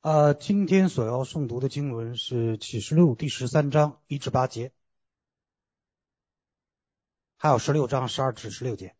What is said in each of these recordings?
今天所要诵读的经文是启示录第13章1至8节，还有16章12至16节。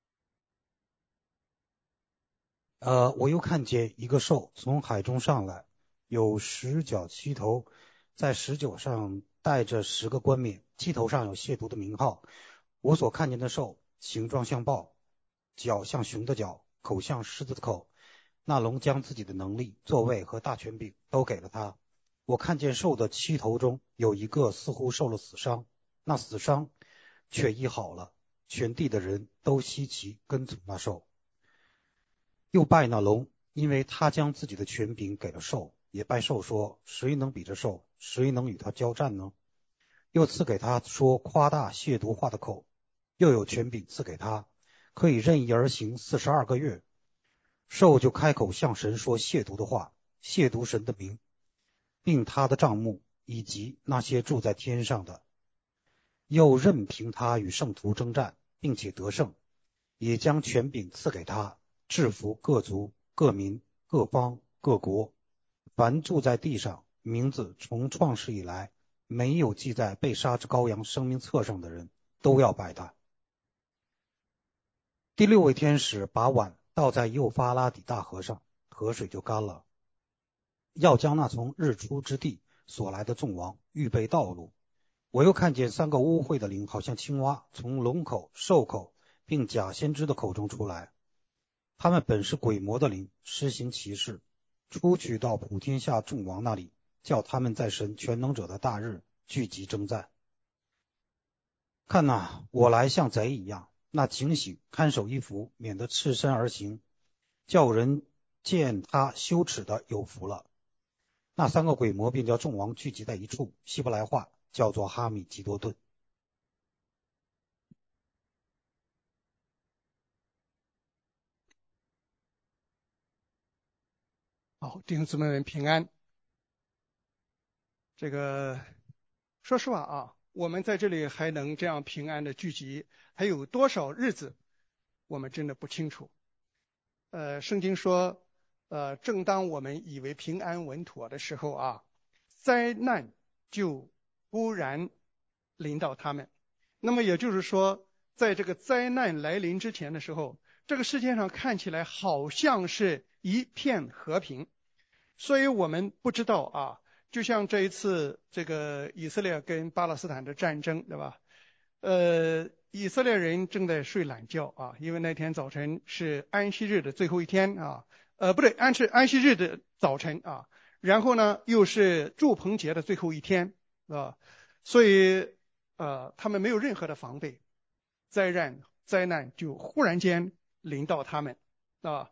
我又看见一个兽从海中上来，有10角7头，在10角上带着10个冠冕，7头上有亵渎的名号。我所看见的兽形状像豹，脚像熊的脚，口像狮子的口。那龙将自己的能力、座位和大权柄都给了他。我看见兽的7头中有一个似乎受了死伤，那死伤却医好了。全地的人都稀奇跟从那兽。又拜那龙，因为他将自己的权柄给了兽，也拜兽说：谁能比这兽？谁能与他交战呢？又赐给他说夸大亵渎话的口，又有权柄赐给他，可以任意而行42个月。兽就开口向神说亵渎的话，亵渎神的名，并他的帐幕，以及那些住在天上的。又任凭他与圣徒征战，并且得胜，也将权柄赐给他，制服各族、各民、各方、各国。凡住在地上，名字从创世以来没有记在被杀之羔羊生命册上的人，都要拜他。第6位天使把碗倒在幼发拉底大河上，河水就干了，要将那从日出之地所来的众王预备道路。我又看见3个污秽的灵，好像青蛙，从龙口、兽口并假先知的口中出来。他们本是鬼魔的灵，施行奇事，出去到普天下众王那里，叫他们在神全能者的大日聚集征战。看哪，我来像贼一样，那警醒看守衣服，免得赤身而行，叫人见他羞耻的有福了。那3个鬼魔便叫众王聚集在一处，希伯来话叫做哈米吉多顿。 好，弟兄姊妹们平安。说实话啊，我们在这里还能这样平安的聚集，还有多少日子，我们真的不清楚。圣经说，正当我们以为平安稳妥的时候啊，灾难就忽然临到他们。那么也就是说，在这个灾难来临之前的时候，这个世界上看起来好像是一片和平。所以我们不知道啊，就像这一次这个以色列跟巴勒斯坦的战争，对吧？以色列人正在睡懒觉啊，因为那天早晨是安息日的最后一天啊，不对，安息日的早晨啊，然后呢又是住棚节的最后一天啊，所以他们没有任何的防备，灾难就忽然间临到他们啊，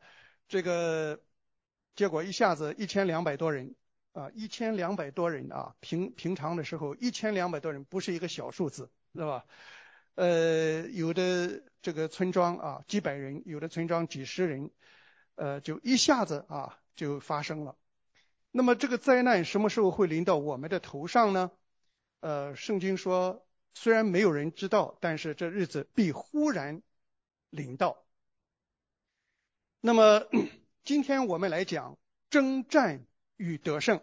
结果一下子1200多人啊，1200多人啊，平常的时候1200多人不是一个小数字，是吧？有的这个村庄啊几百人，有的村庄几十人，就一下子啊就发生了。那么这个灾难什么时候会临到我们的头上呢？圣经说，虽然没有人知道，但是这日子必忽然临到。那么今天我们来讲征战与得胜。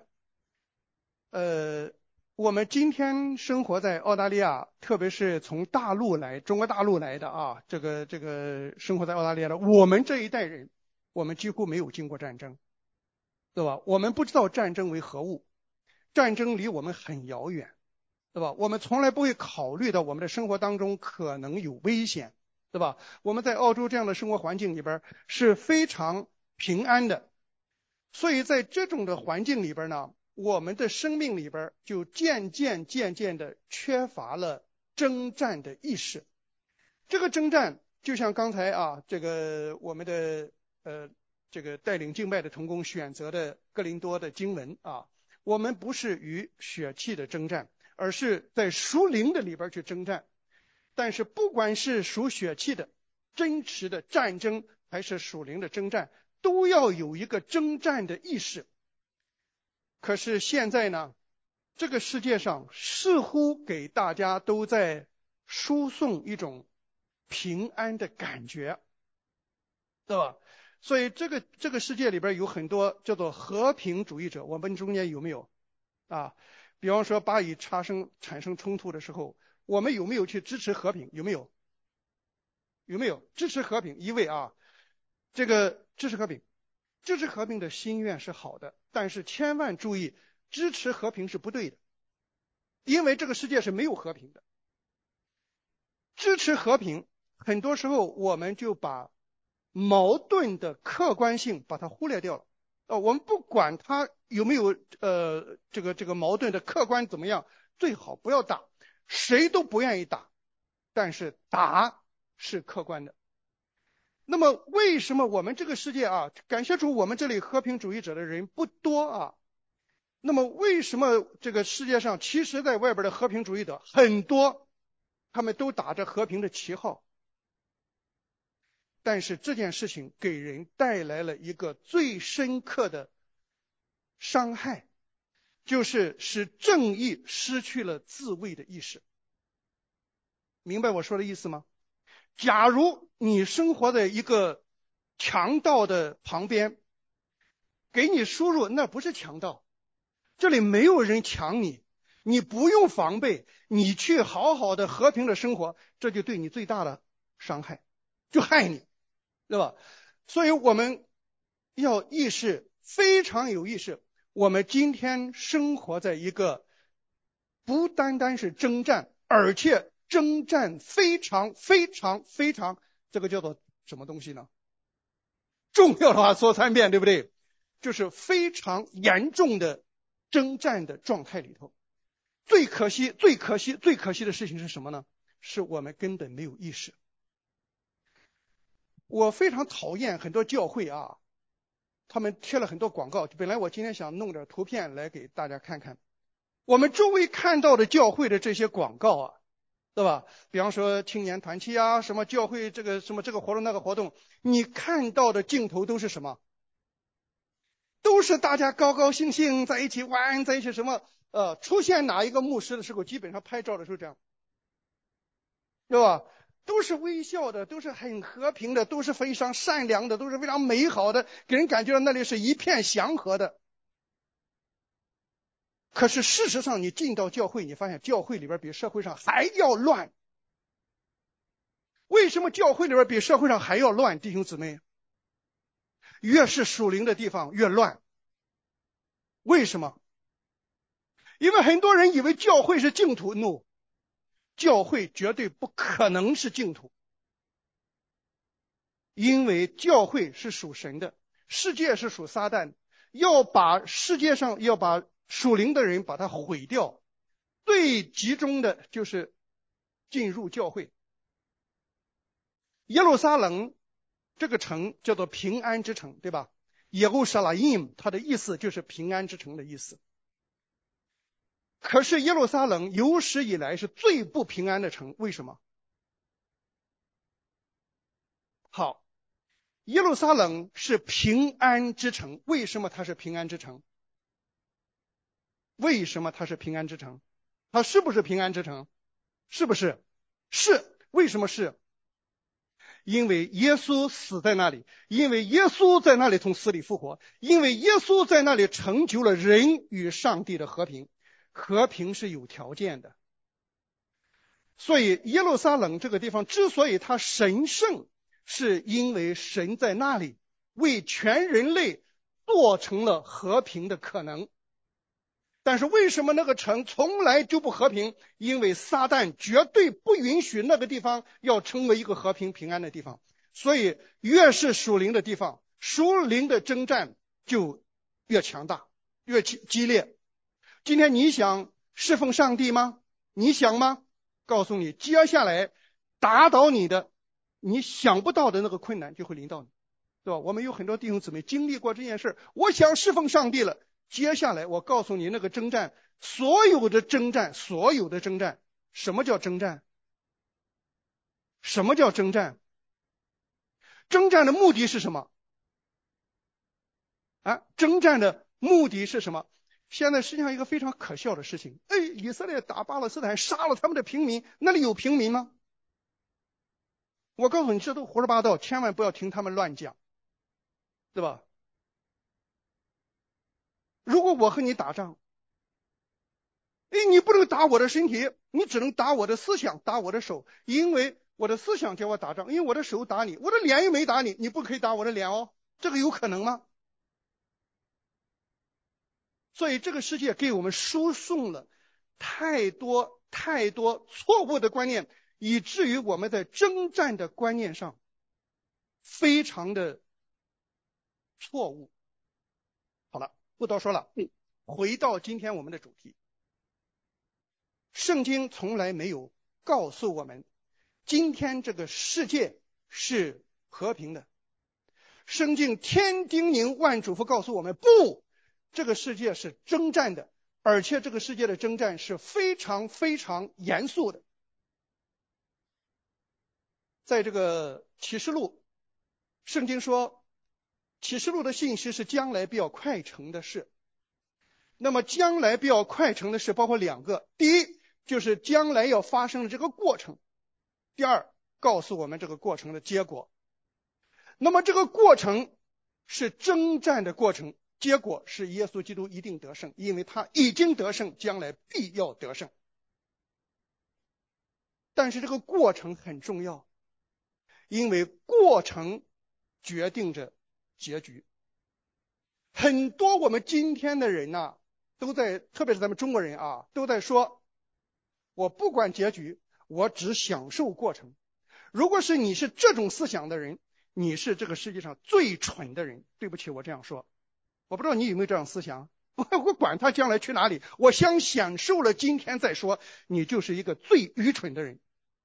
我们今天生活在澳大利亚，特别是从中国大陆来的啊，这个生活在澳大利亚的我们这一代人，我们几乎没有经过战争，对吧？我们不知道战争为何物，战争离我们很遥远，对吧？我们从来不会考虑到我们的生活当中可能有危险，对吧？我们在澳洲这样的生活环境里边是非常平安的，所以在这种的环境里边呢，我们的生命里边就渐渐的缺乏了征战的意识。这个征战就像刚才啊，这个我们的这个带领敬拜的同工选择的哥林多的经文啊，我们不是与血气的征战，而是在属灵的里边去征战。但是不管是属血气的真实的战争，还是属灵的征战，都要有一个征战的意识。可是现在呢，这个世界上似乎给大家都在输送一种平安的感觉，对吧？ 所以这个世界里边有很多叫做和平主义者，我们中间有没有啊？比方说巴以产生冲突的时候，我们有没有去支持和平？有没有支持和平？一位啊，这个支持和平的心愿是好的，但是千万注意，支持和平是不对的，因为这个世界是没有和平的。支持和平，很多时候我们就把矛盾的客观性把它忽略掉了。我们不管它有没有这个矛盾的客观怎么样，最好不要打，谁都不愿意打，但是打是客观的。那么为什么我们这个世界啊，感谢主我们这里和平主义者的人不多啊？那么为什么这个世界上其实在外边的和平主义者很多，他们都打着和平的旗号？但是这件事情给人带来了一个最深刻的伤害，就是使正义失去了自卫的意识。明白我说的意思吗？假如你生活在一个强盗的旁边，给你输入那不是强盗，这里没有人抢你，你不用防备，你去好好的和平的生活，这就对你最大的伤害，就害你，对吧？所以我们要意识，非常有意识，我们今天生活在一个不单单是征战，而且征战非常非常非常，这个叫做什么东西呢？重要的话说3遍，对不对？就是非常严重的征战的状态里头。最可惜的事情是什么呢？是我们根本没有意识。我非常讨厌很多教会啊，他们贴了很多广告，本来我今天想弄点图片来给大家看看。我们周围看到的教会的这些广告啊，对吧？比方说青年团契啊，什么教会这个什么这个活动那个活动，你看到的镜头都是什么？都是大家高高兴兴在一起玩，在一起什么出现哪一个牧师的时候，基本上拍照的时候这样，对吧？都是微笑的，都是很和平的，都是非常善良的，都是非常美好的，给人感觉到那里是一片祥和的。可是事实上你进到教会，你发现教会里边比社会上还要乱。为什么教会里边比社会上还要乱？弟兄姊妹，越是属灵的地方越乱。为什么？因为很多人以为教会是净土。No， 教会绝对不可能是净土，因为教会是属神的，世界是属撒旦的，要把世界上要把属灵的人把它毁掉，最集中的就是进入教会。耶路撒冷这个城叫做平安之城，对吧？耶路撒冷它的意思就是平安之城的意思。可是耶路撒冷有史以来是最不平安的城，为什么？好，耶路撒冷是平安之城，为什么它是平安之城？为什么它是平安之城？它是不是平安之城？是不是？是。为什么是？因为耶稣死在那里，因为耶稣在那里从死里复活，因为耶稣在那里成就了人与上帝的和平。和平是有条件的。所以耶路撒冷这个地方之所以它神圣，是因为神在那里为全人类做成了和平的可能。但是为什么那个城从来就不和平？因为撒旦绝对不允许那个地方要成为一个和平平安的地方。所以越是属灵的地方，属灵的征战就越强大，越激烈。今天你想侍奉上帝吗？你想吗？告诉你，接下来打倒你的，你想不到的那个困难就会临到你，对吧？我们有很多弟兄姊妹经历过这件事，我想侍奉上帝了，接下来我告诉你，那个征战，所有的征战，什么叫征战？什么叫征战？征战的目的是什么？征战的目的是什么？现在世界上一个非常可笑的事情，以色列打巴勒斯坦，杀了他们的平民，那里有平民吗？我告诉你，这都胡说八道，千万不要听他们乱讲。 对吧？如果我和你打仗，你不能打我的身体，你只能打我的思想，打我的手，因为我的思想叫我打仗，因为我的手打你，我的脸又没打你，你不可以打我的脸哦，这个有可能吗？所以这个世界给我们输送了太多太多错误的观念，以至于我们在征战的观念上非常的错误。好了，不多说了，回到今天我们的主题。圣经从来没有告诉我们今天这个世界是和平的，圣经千叮咛万嘱咐告诉我们，不，这个世界是征战的，而且这个世界的征战是非常非常严肃的。在这个启示录，圣经说启示录的信息是将来必要快成的事。那么将来必要快成的事包括两个，第一就是将来要发生的这个过程，第二告诉我们这个过程的结果。那么这个过程是征战的过程，结果是耶稣基督一定得胜，因为他已经得胜，将来必要得胜。但是这个过程很重要，因为过程决定着结局。很多我们今天的人呢，都在，特别是咱们中国人啊，都在说，我不管结局，我只享受过程。如果是你是这种思想的人，你是这个世界上最蠢的人。对不起，我这样说，我不知道你有没有这样思想。我管他将来去哪里，我先享受了今天再说，你就是一个最愚蠢的人。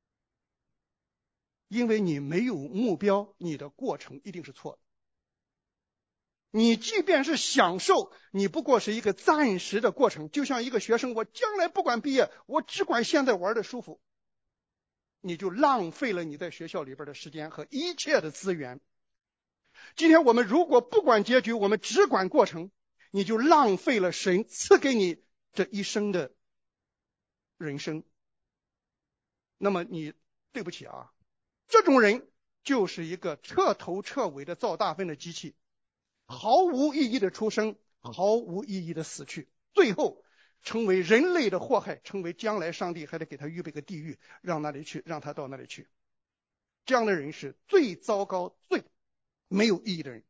因为你没有目标，你的过程一定是错的。你即便是享受，你不过是一个暂时的过程，就像一个学生，我将来不管毕业，我只管现在玩的舒服，你就浪费了你在学校里边的时间和一切的资源。今天我们如果不管结局，我们只管过程，你就浪费了神赐给你这一生的人生。那么你，对不起啊，这种人就是一个彻头彻尾的造大粪的机器，毫无意义的出生，毫无意义的死去，最后成为人类的祸害，成为将来上帝还得给他预备个地狱，让他到那里去。这样的人是最糟糕、最没有意义的人。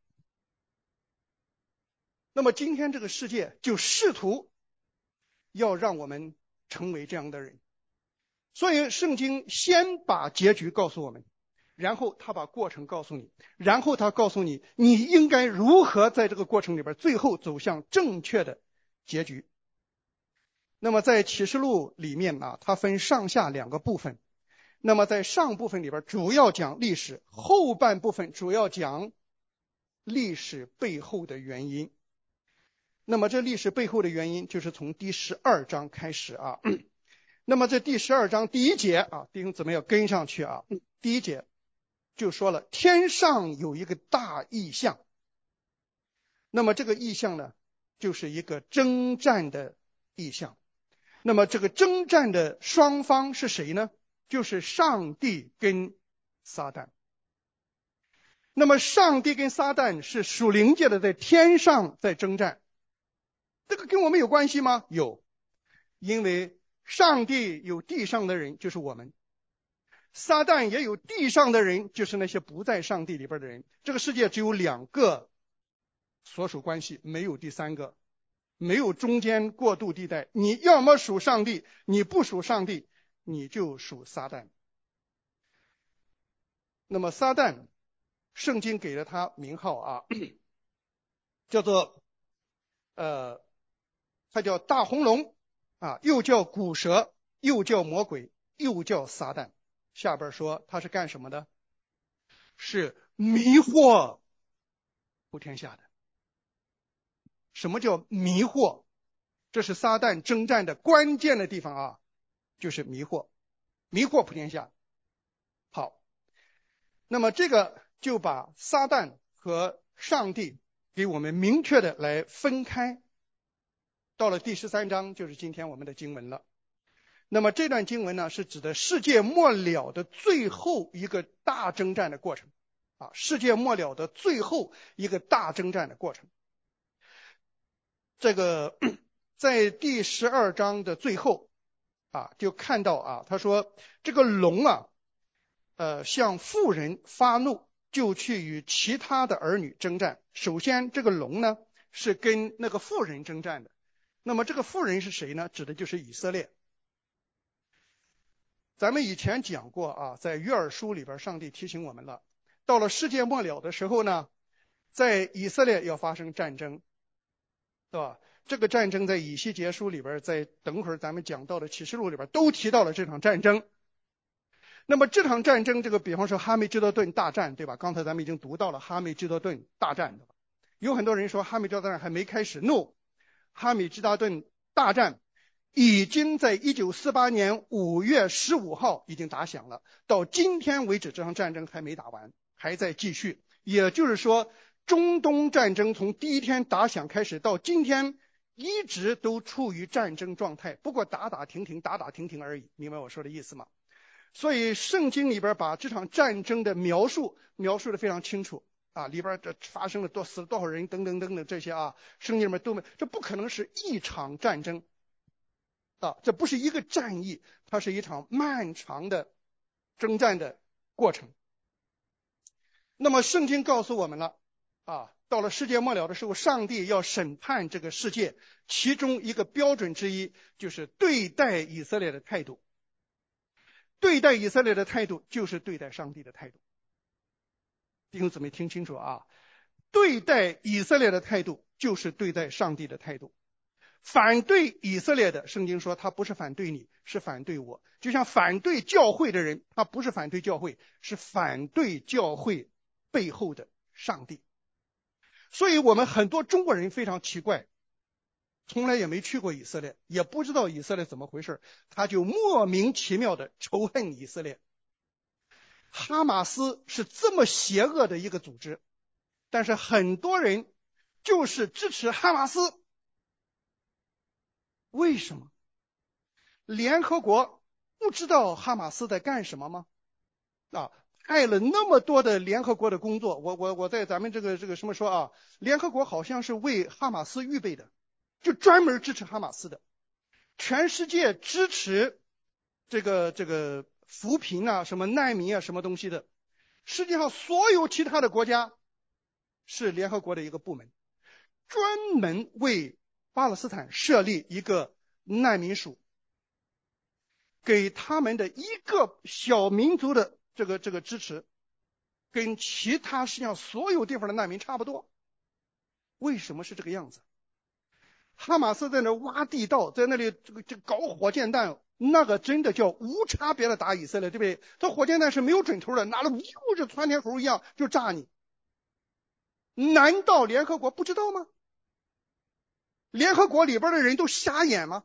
那么今天这个世界就试图要让我们成为这样的人，所以圣经先把结局告诉我们，然后他把过程告诉你，然后他告诉你你应该如何在这个过程里边最后走向正确的结局。那么在启示录里面啊，它分上下两个部分。那么在上部分里边主要讲历史，后半部分主要讲历史背后的原因。那么这历史背后的原因就是从第12章开始啊。那么这第12章第1节啊，弟兄姊妹要跟上去啊。第1节就说了，天上有一个大异象。那么这个异象呢，就是一个征战的异象。那么这个征战的双方是谁呢？就是上帝跟撒旦。那么上帝跟撒旦是属灵界的，在天上在征战。这个跟我们有关系吗？有，因为上帝有地上的人，就是我们；撒旦也有地上的人，就是那些不在上帝里边的人。这个世界只有2个所属关系，没有第3个，没有中间过渡地带。你要么属上帝，你不属上帝，你就属撒旦。那么撒旦，圣经给了他名号啊，叫做他叫大红龙啊，又叫古蛇，又叫魔鬼，又叫撒旦。下边说他是干什么的？是迷惑普天下的。什么叫迷惑？这是撒旦征战的关键的地方啊，就是迷惑普天下。好，那么这个就把撒旦和上帝给我们明确的来分开。到了第13章就是今天我们的经文了。那么这段经文呢，是指的世界末了的最后一个大征战的过程世界末了的最后一个大征战的过程。这个在第12章的最后就看到他说这个龙向妇人发怒，就去与其他的儿女征战。首先这个龙呢是跟那个妇人征战的，那么这个妇人是谁呢？指的就是以色列。咱们以前讲过在约珥书里边上帝提醒我们了，到了世界末了的时候呢，在以色列要发生战争，对吧？这个战争在以西结书里边，在等会儿咱们讲到的启示录里边都提到了这场战争。那么这场战争，这个比方说哈梅基多顿大战，对吧？刚才咱们已经读到了哈梅基多顿大战，对吧？有很多人说哈梅基多顿还没开始 ，no， 哈梅基多顿大战已经在1948年5月15号已经打响了，到今天为止这场战争还没打完，还在继续。也就是说，中东战争从第一天打响开始到今天一直都处于战争状态，不过打打停停而已，明白我说的意思吗？所以圣经里边把这场战争的描述的非常清楚里边这发生了死了多少人等等等等这些圣经里面都没，这不可能是一场战争这不是一个战役，它是一场漫长的征战的过程。那么圣经告诉我们了到了世界末了的时候，上帝要审判这个世界，其中一个标准之一就是对待以色列的态度。对待以色列的态度就是对待上帝的态度。弟兄姊妹听清楚对待以色列的态度就是对待上帝的态度。反对以色列的，圣经说他不是反对你，是反对我。就像反对教会的人，他不是反对教会，是反对教会背后的上帝。所以我们很多中国人非常奇怪，从来也没去过以色列，也不知道以色列怎么回事，他就莫名其妙的仇恨以色列。哈马斯是这么邪恶的一个组织，但是很多人就是支持哈马斯。为什么？联合国不知道哈马斯在干什么吗？派了那么多的联合国的工作，我在咱们这个什么说联合国好像是为哈马斯预备的，就专门支持哈马斯的。全世界支持这个扶贫什么难民什么东西的，实际上所有其他的国家是联合国的一个部门，专门为巴勒斯坦设立一个难民署，给他们的一个小民族的这个支持，跟其他实际上所有地方的难民差不多。为什么是这个样子？哈马斯在那挖地道，在那里这搞火箭弹，那个真的叫无差别的打以色列，对不对？他火箭弹是没有准头的，拿了就窜天猴一样就炸你。难道联合国不知道吗？联合国里边的人都瞎眼吗？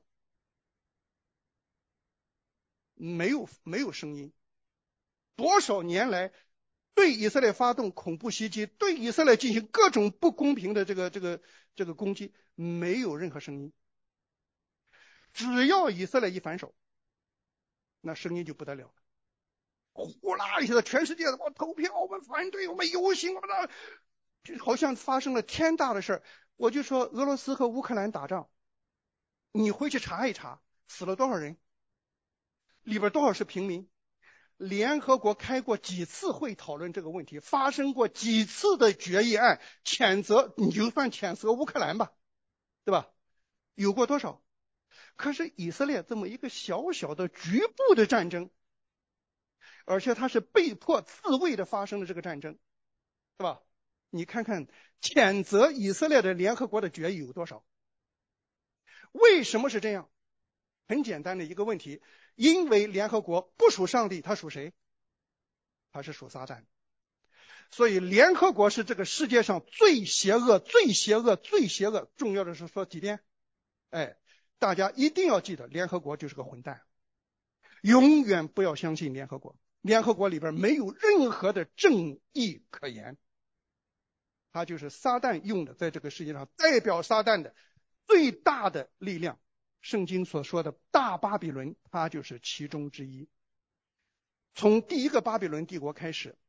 没有声音。多少年来对以色列发动恐怖袭击，对以色列进行各种不公平的这个攻击，没有任何声音。只要以色列一反手，那声音就不得了了，呼啦一下子，全世界我投票，我们反对，我们游行，我们就好像发生了天大的事。我就说俄罗斯和乌克兰打仗，你回去查一查，死了多少人，里边多少是平民。联合国开过几次会讨论这个问题，发生过几次的决议案，谴责，你就算谴责乌克兰吧，对吧？有过多少？可是以色列这么一个小小的局部的战争，而且它是被迫自卫的发生的这个战争，对吧？你看看谴责以色列的联合国的决议有多少？为什么是这样？很简单的一个问题，因为联合国不属上帝，它属谁？它是属撒旦。所以联合国是这个世界上最邪恶、最邪恶、最邪恶。重要的是说几遍，大家一定要记得，联合国就是个混蛋，永远不要相信联合国。联合国里边没有任何的正义可言，它就是撒旦用的，在这个世界上代表撒旦的最大的力量。圣经所说的大巴比伦，它就是其中之一。从第一个巴比伦帝国开始，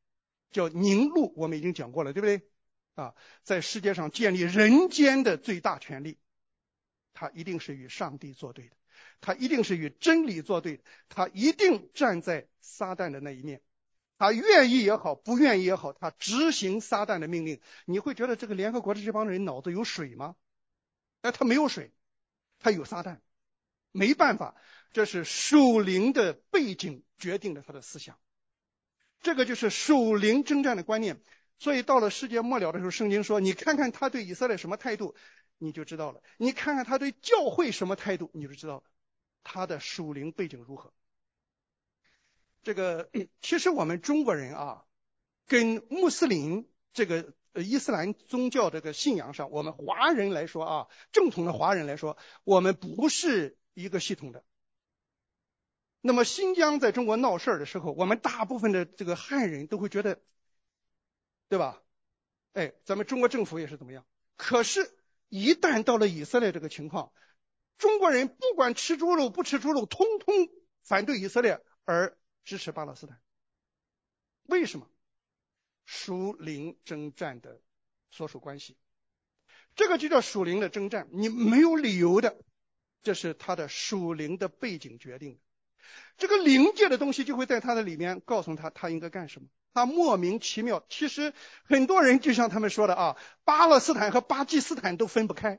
叫宁禄，我们已经讲过了，对不对？在世界上建立人间的最大权力，他一定是与上帝作对的，他一定是与真理作对的，他一定站在撒旦的那一面，他愿意也好，不愿意也好，他执行撒旦的命令。你会觉得这个联合国的这帮人脑子有水吗？他没有水，他有撒旦，没办法，这是属灵的背景决定了他的思想，这个就是属灵征战的观念。所以到了世界末了的时候，圣经说，你看看他对以色列什么态度，你就知道了；你看看他对教会什么态度，你就知道了他的属灵背景如何。这个其实我们中国人跟穆斯林这个伊斯兰宗教这个信仰上，我们华人来说正统的华人来说，我们不是一个系统的。那么新疆在中国闹事儿的时候，我们大部分的这个汉人都会觉得，对吧？咱们中国政府也是怎么样？可是，一旦到了以色列这个情况，中国人不管吃猪肉不吃猪肉，通通反对以色列，而支持巴勒斯坦。为什么？属灵征战的所属关系，这个就叫属灵的征战，你没有理由的，这是他的属灵的背景决定的。这个灵界的东西就会在他的里面告诉他他应该干什么，他莫名其妙。其实很多人就像他们说的巴勒斯坦和巴基斯坦都分不开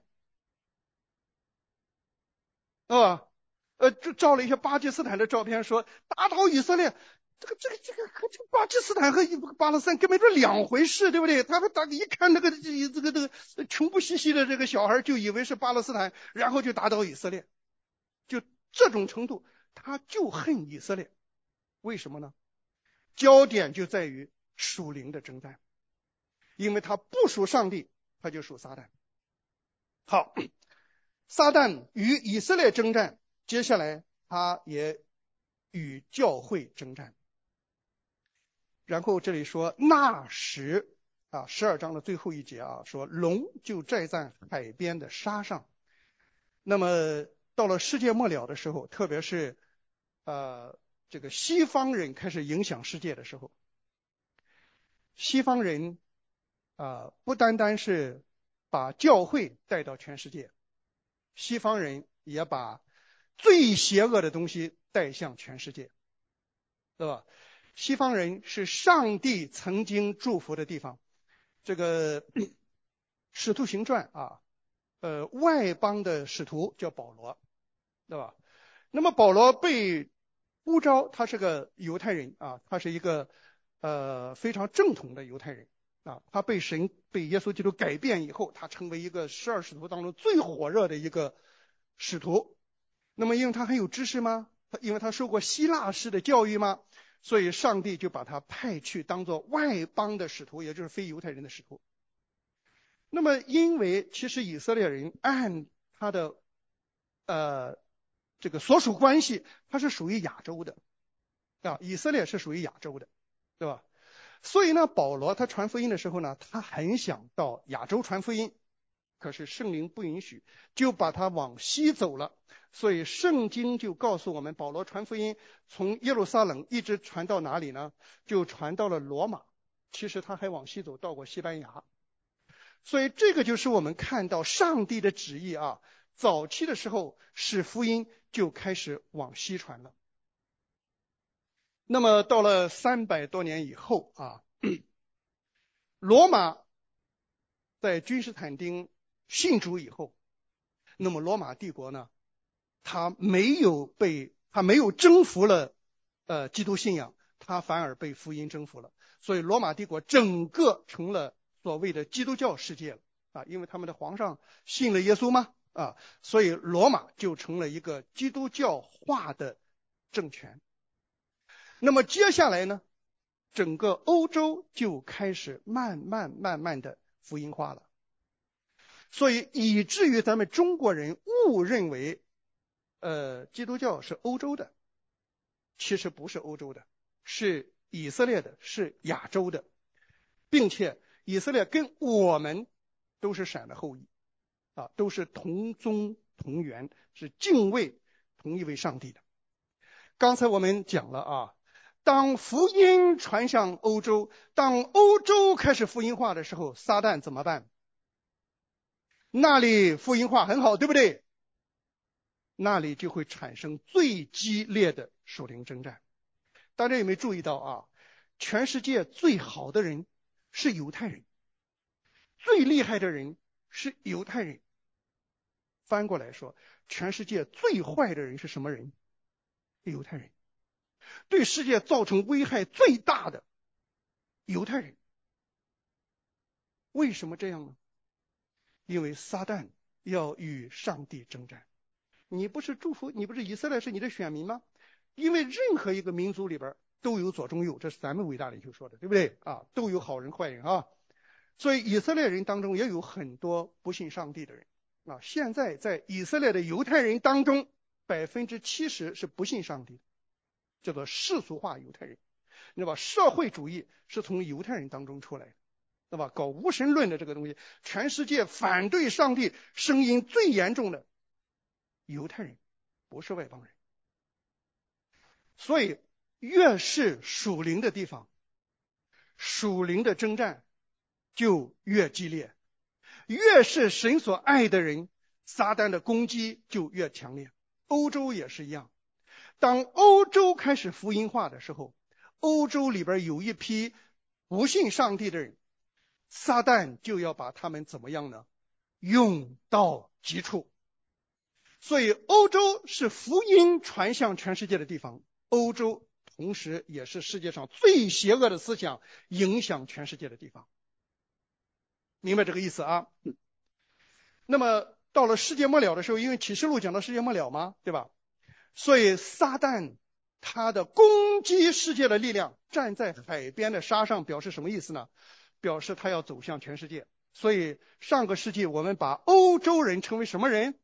就照了一些巴基斯坦的照片，说打倒以色列，这个巴基斯坦和巴勒斯坦根本就两回事，对不对？他们一看这个穷不兮兮的这个小孩，就以为是巴勒斯坦，然后就打倒以色列，就这种程度，他就恨以色列。为什么呢？焦点就在于属灵的征战，因为他不属上帝，他就属撒旦。好，撒旦与以色列征战，接下来他也与教会征战。然后这里说那时12章的最后一节说龙就寨在海边的沙上。那么到了世界末了的时候，特别是这个西方人开始影响世界的时候，西方人不单单是把教会带到全世界，西方人也把最邪恶的东西带向全世界，对吧？西方人是上帝曾经祝福的地方。这个使徒行传外邦的使徒叫保罗，对吧？那么保罗被呼召，他是个犹太人他是一个非常正统的犹太人他被耶稣基督改变以后，他成为一个12使徒当中最火热的一个使徒。那么因为他很有知识吗？因为他受过希腊式的教育吗？所以上帝就把他派去当做外邦的使徒，也就是非犹太人的使徒。那么因为其实以色列人按他的这个所属关系，他是属于亚洲的以色列是属于亚洲的，对吧？所以呢，保罗他传福音的时候呢，他很想到亚洲传福音，可是圣灵不允许，就把他往西走了。所以圣经就告诉我们，保罗传福音从耶路撒冷一直传到哪里呢？就传到了罗马。其实他还往西走到过西班牙。所以这个就是我们看到上帝的旨意早期的时候使福音就开始往西传了。那么到了300多年以后罗马在君士坦丁信主以后，那么罗马帝国呢，他没有征服了基督信仰，他反而被福音征服了。所以罗马帝国整个成了所谓的基督教世界了因为他们的皇上信了耶稣嘛所以罗马就成了一个基督教化的政权。那么接下来呢，整个欧洲就开始慢慢的福音化了。所以以至于咱们中国人误认为基督教是欧洲的，其实不是欧洲的，是以色列的，是亚洲的，并且以色列跟我们都是闪的后裔都是同宗同源，是敬畏同一位上帝的。刚才我们讲了当福音传向欧洲，当欧洲开始福音化的时候，撒旦怎么办？那里福音化很好，对不对？那里就会产生最激烈的属灵征战。大家有没有注意到啊？全世界最好的人是犹太人，最厉害的人是犹太人。翻过来说，全世界最坏的人是什么人？犹太人。对世界造成危害最大的犹太人。为什么这样呢？因为撒旦要与上帝征战。你不是祝福，你不是以色列是你的选民吗？因为任何一个民族里边都有左中右，这是咱们伟大领袖说的，对不对啊？都有好人坏人啊。所以以色列人当中也有很多不信上帝的人啊。现在在以色列的犹太人当中，70%是不信上帝的，叫做世俗化犹太人。你知道吧？社会主义是从犹太人当中出来的，对吧？搞无神论的这个东西，全世界反对上帝声音最严重的犹太人，不是外邦人。所以越是属灵的地方，属灵的征战就越激烈，越是神所爱的人，撒旦的攻击就越强烈。欧洲也是一样，当欧洲开始福音化的时候，欧洲里边有一批不信上帝的人，撒旦就要把他们怎么样呢？用到极处。所以欧洲是福音传向全世界的地方，欧洲同时也是世界上最邪恶的思想影响全世界的地方。明白这个意思啊？那么到了世界末了的时候，因为启示录讲到世界末了嘛，对吧？所以撒旦他的攻击世界的力量站在海边的沙上，表示什么意思呢？表示他要走向全世界。所以上个世纪我们把欧洲人称为什么人？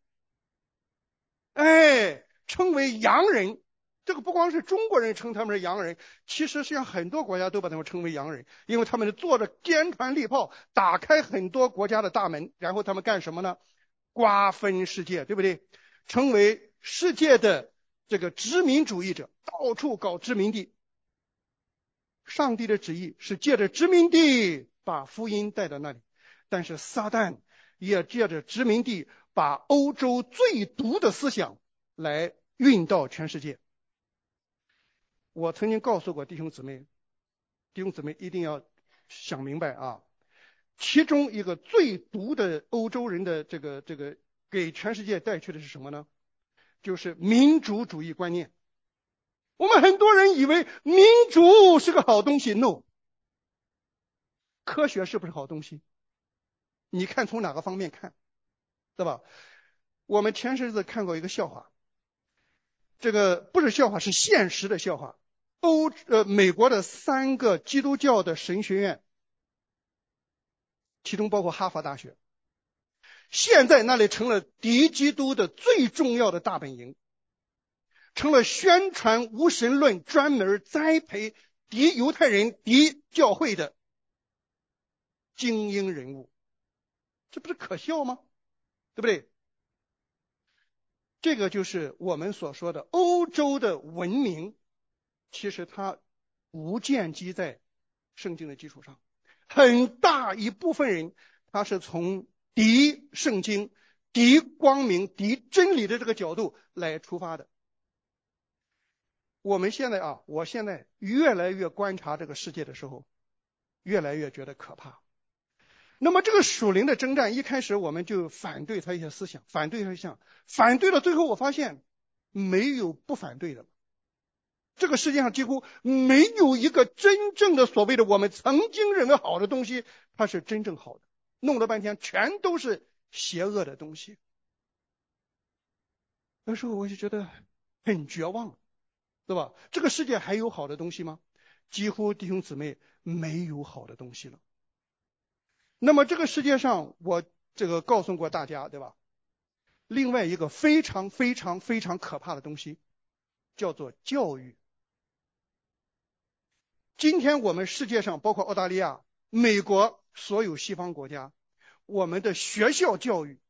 称为洋人。这个不光是中国人称他们是洋人，其实实际上很多国家都把他们称为洋人，因为他们坐着坚船利炮，打开很多国家的大门，然后他们干什么呢？瓜分世界，对不对？成为世界的这个殖民主义者，到处搞殖民地。上帝的旨意是借着殖民地把福音带到那里，但是撒旦也借着殖民地把欧洲最毒的思想来运到全世界。我曾经告诉过弟兄姊妹一定要想明白啊，其中一个最毒的欧洲人的这个给全世界带去的是什么呢？就是民主主义观念。我们很多人以为民主是个好东西 ，no。科学是不是好东西？你看从哪个方面看，对吧？我们前些日子看过一个笑话，这个不是笑话，是现实的笑话。美国的3个基督教的神学院，其中包括哈佛大学，现在那里成了敌基督的最重要的大本营，成了宣传无神论、专门栽培敌犹太人、敌教会的精英人物。这不是可笑吗？对不对？这个就是我们所说的欧洲的文明，其实它不建基在圣经的基础上，很大一部分人他是从敌圣经、敌光明、敌真理的这个角度来出发的。我现在越来越观察这个世界的时候，越来越觉得可怕。那么这个属灵的征战，一开始我们就反对他一些思想，反对到最后我发现没有不反对的。这个世界上几乎没有一个真正的所谓的我们曾经认为好的东西，它是真正好的，弄了半天全都是邪恶的东西。那时候我就觉得很绝望，对吧？这个世界还有好的东西吗？几乎弟兄姊妹没有好的东西了。那么这个世界上，我告诉过大家，对吧？另外一个非常非常非常可怕的东西，叫做教育。今天我们世界上，包括澳大利亚、美国，所有西方国家，我们的学校教育，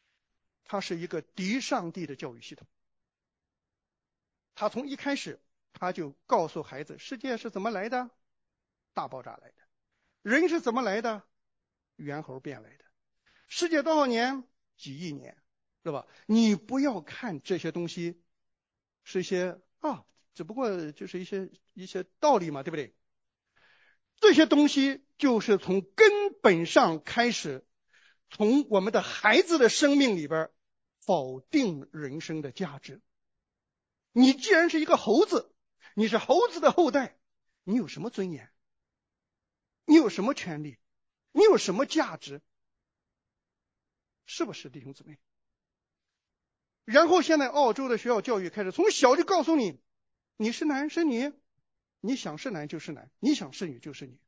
它是一个敌上帝的教育系统。它从一开始他就告诉孩子，世界是怎么来的？大爆炸来的。人是怎么来的？猿猴变来的。世界多少年？几亿年，是吧？你不要看这些东西是一些只不过就是一些道理嘛，对不对？这些东西就是从根本上开始，从我们的孩子的生命里边否定人生的价值。你既然是一个猴子，你是猴子的后代，你有什么尊严？你有什么权利？你有什么价值？是不是弟兄姊妹？然后现在澳洲的学校教育开始从小就告诉你，你是男是女，你想是男就是男，你想是女就是女。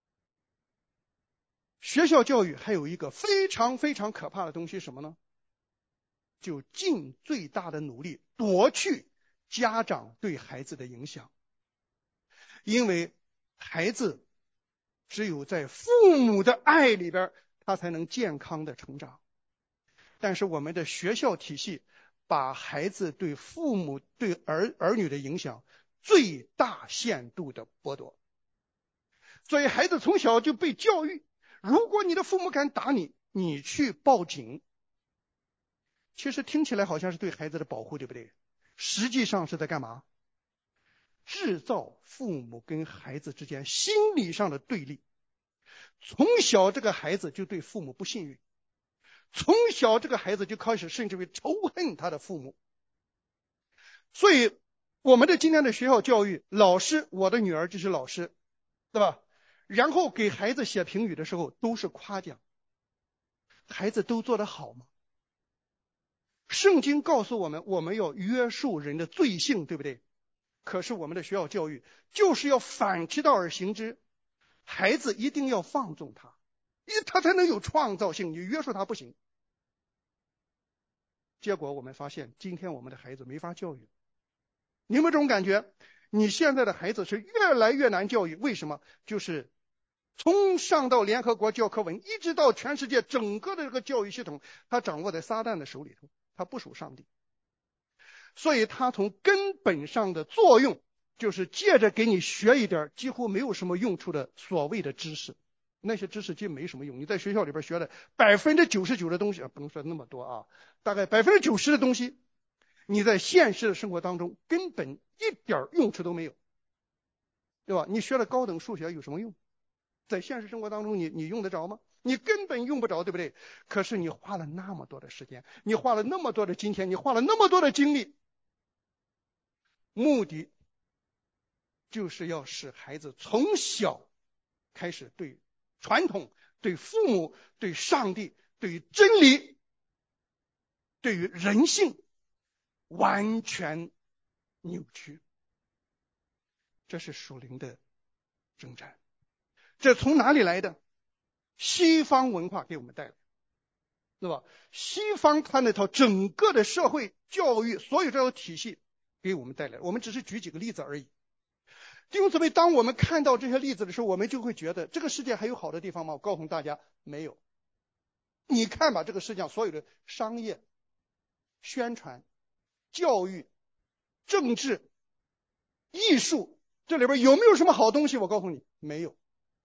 学校教育还有一个非常非常可怕的东西，什么呢？就尽最大的努力夺去家长对孩子的影响，因为孩子只有在父母的爱里边，他才能健康的成长。但是我们的学校体系把孩子对父母对儿女的影响最大限度的剥夺，所以孩子从小就被教育，如果你的父母敢打你，你去报警。其实听起来好像是对孩子的保护，对不对？实际上是在干嘛？制造父母跟孩子之间心理上的对立。从小这个孩子就对父母不信任，从小这个孩子就开始甚至于仇恨他的父母。所以我们的今天的学校教育，老师，我的女儿就是老师，对吧？然后给孩子写评语的时候都是夸奖，孩子都做得好吗？圣经告诉我们，我们要约束人的罪性，对不对？可是我们的学校教育就是要反其道而行之，孩子一定要放纵他，因为他才能有创造性，你约束他不行。结果我们发现，今天我们的孩子没法教育。你有没有这种感觉？你现在的孩子是越来越难教育，为什么？就是从上到联合国教科文，一直到全世界整个的这个教育系统，它掌握在撒旦的手里头，它不属上帝。所以它从根本上的作用，就是借着给你学一点几乎没有什么用处的所谓的知识。那些知识基本没什么用，你在学校里边学的99%的东西，不能说那么多啊，大概90%的东西，你在现实的生活当中根本一点用处都没有，对吧？你学了高等数学有什么用？在现实生活当中你用得着吗？你根本用不着，对不对？可是你花了那么多的时间，你花了那么多的金钱，你花了那么多的精力，目的就是要使孩子从小开始对传统、对父母、对上帝、对于真理、对于人性完全扭曲。这是属灵的征战。这从哪里来的？西方文化给我们带来，对吧？西方他那套整个的社会教育，所有这套体系给我们带来，我们只是举几个例子而已。弟兄姊妹，当我们看到这些例子的时候，我们就会觉得这个世界还有好的地方吗？我告诉大家，没有。你看吧，这个世界上所有的商业、宣传、教育、政治、艺术，这里边有没有什么好东西？我告诉你，没有。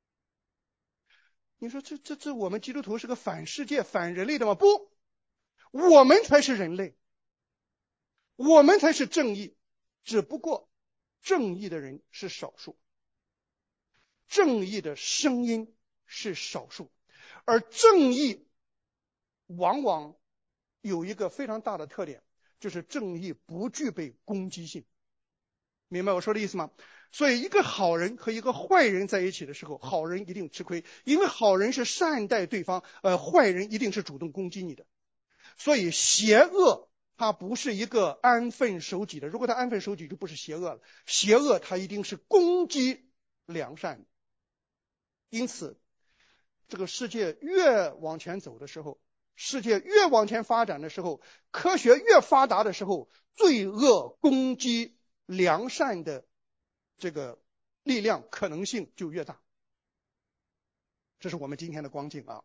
你说这我们基督徒是个反世界、反人类的吗？不，我们才是人类，我们才是正义，只不过正义的人是少数，正义的声音是少数，而正义往往有一个非常大的特点，就是正义不具备攻击性。明白我说的意思吗？所以一个好人和一个坏人在一起的时候，好人一定吃亏，因为好人是善待对方，坏人一定是主动攻击你的。所以邪恶它不是一个安分守己的，如果他安分守己就不是邪恶了，邪恶它一定是攻击良善的。因此这个世界越往前走的时候，世界越往前发展的时候，科学越发达的时候，罪恶攻击良善的这个力量可能性就越大。这是我们今天的光景啊。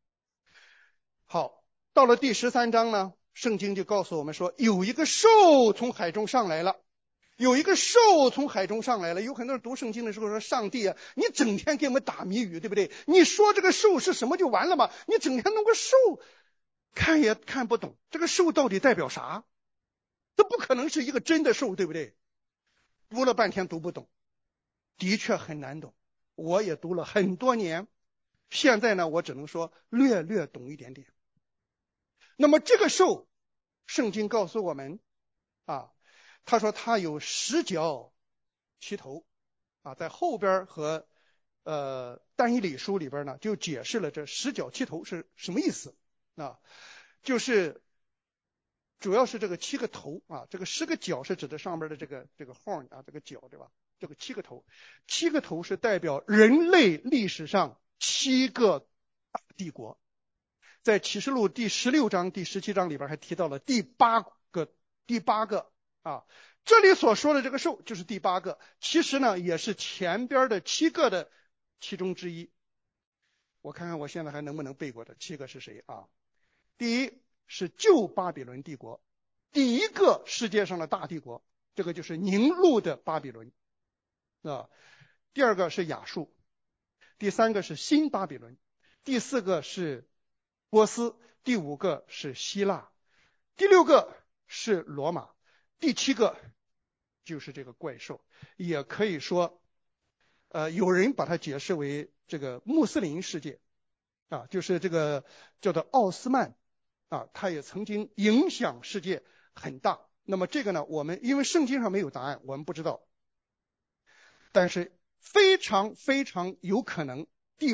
好，到了第13章呢，圣经就告诉我们说，有一个兽从海中上来了， 有一个兽从海中上来了。有很多人读圣经的时候说，上帝啊，你整天给我们打谜语，对不对？你说这个兽是什么就完了吗？你整天弄个兽看也看不懂，这个兽到底代表啥？这不可能是一个真的兽，对不对？读了半天读不懂，的确很难懂。我也读了很多年，现在呢，我只能说略略懂一点点。那么这个兽，圣经告诉我们啊，他说他有10角7头啊，在后边和但以理书里边呢就解释了这10角7头是什么意思啊，就是主要是这个7个头啊，这个10个角是指的上边的这个 horn 啊，这个角，对吧？这个7个头，7个头是代表人类历史上7个大帝国。在启示录第16章、第17章里边还提到了第八个啊，这里所说的这个兽就是第8个，其实呢也是前边的7个的其中之一。我看看我现在还能不能背过这7个是谁啊？第一是旧巴比伦帝国，第一个世界上的大帝国，这个就是宁录的巴比伦啊。第二个是亚述，第3个是新巴比伦，第4个是波斯，第5个是希腊，第6个是罗马，第7个就是这个怪兽。也可以说有人把它解释为这个穆斯林世界啊，就是这个叫做奥斯曼啊，他也曾经影响世界很大。那么这个呢，我们因为圣经上没有答案，我们不知道，但是非常非常有可能第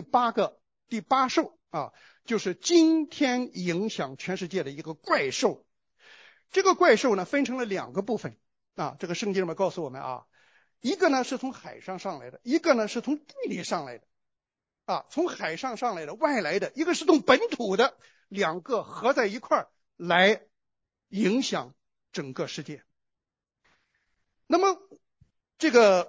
8兽啊，就是今天影响全世界的一个怪兽。这个怪兽呢分成了2个部分啊，这个圣经里面告诉我们啊，一个呢是从海上上来的，一个呢是从地里上来的啊，从海上上来的外来的，一个是从本土的，2个合在一块儿来影响整个世界。那么这个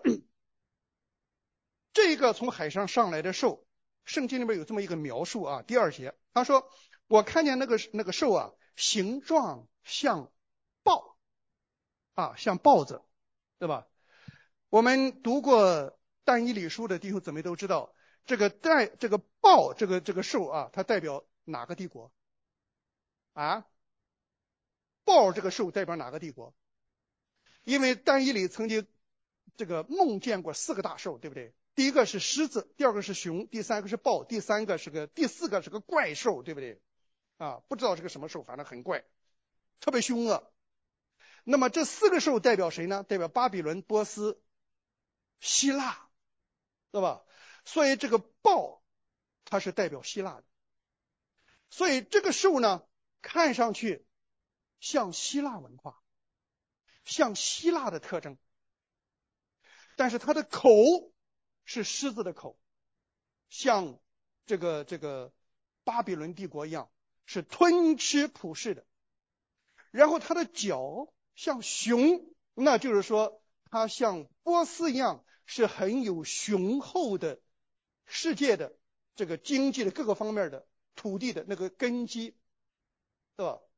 从海上上来的兽，圣经里面有这么一个描述啊，第2节他说，我看见那个兽啊，形状像豹啊，像豹子，对吧？我们读过但以理书的弟兄姊妹都知道，这个豹这个兽啊，它代表哪个帝国啊？豹这个兽代表哪个帝国？因为但以理曾经这个梦见过4个大兽，对不对？第一个是狮子，第2个是熊，第3个是豹，第4个是个怪兽，对不对？啊，不知道是个什么兽，反正很怪，特别凶恶。那么这4个兽代表谁呢？代表巴比伦、波斯、希腊，对吧？所以这个豹它是代表希腊的，所以这个兽呢看上去像希腊文化，像希腊的特征，但是它的口是狮子的口，像这个巴比伦帝国一样是吞吃普世的。然后它的脚像熊，那就是说它像波斯一样是很有雄厚的世界的这个经济的各个方面的土地的那个根基，对吧？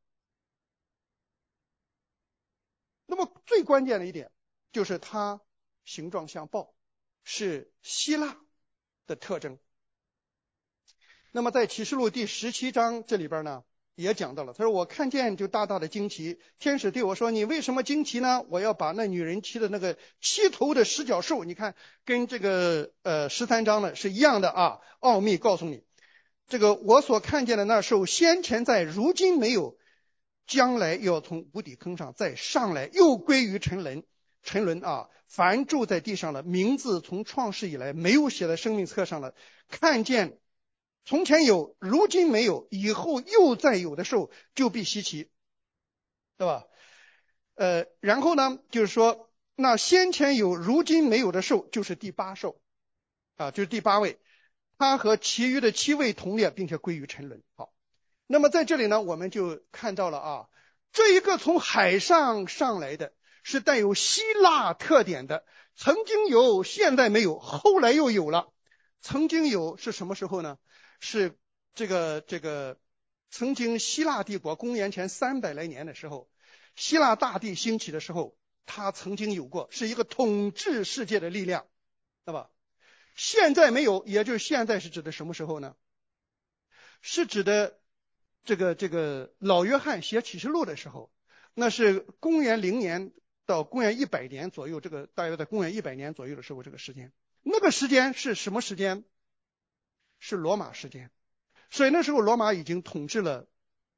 那么最关键的一点就是它形状像豹，是希腊的特征。那么在启示录第17章这里边呢也讲到了，他说我看见就大大的惊奇，天使对我说，你为什么惊奇呢？我要把那女人骑的那个7头的10角兽，你看跟这个13章呢是一样的啊，奥秘告诉你，这个我所看见的那兽先前在，如今没有，将来要从无底坑上再上来，又归于沉沦啊！凡住在地上的名字从创世以来没有写在生命册上了，看见从前有，如今没有，以后又再有的兽，就必稀奇，对吧？然后呢，就是说那先前有如今没有的兽，就是第8兽啊，就是第8位，它和其余的7位同列，并且归于沉沦。好，那么在这里呢，我们就看到了啊，这一个从海上上来的是带有希腊特点的，曾经有，现在没有，后来又有了。曾经有是什么时候呢？是这个曾经希腊帝国公元前300来年的时候，希腊大帝兴起的时候， 它曾经有过，是一个统治世界的力量，对吧？现在没有，也就是现在是指的什么时候呢？是指的这个老约翰写启示录的时候，那是公元0年到公元100年左右，这个大约在公元100年左右的时候，这个时间，那个时间是什么时间？是罗马时间。所以那时候罗马已经统治了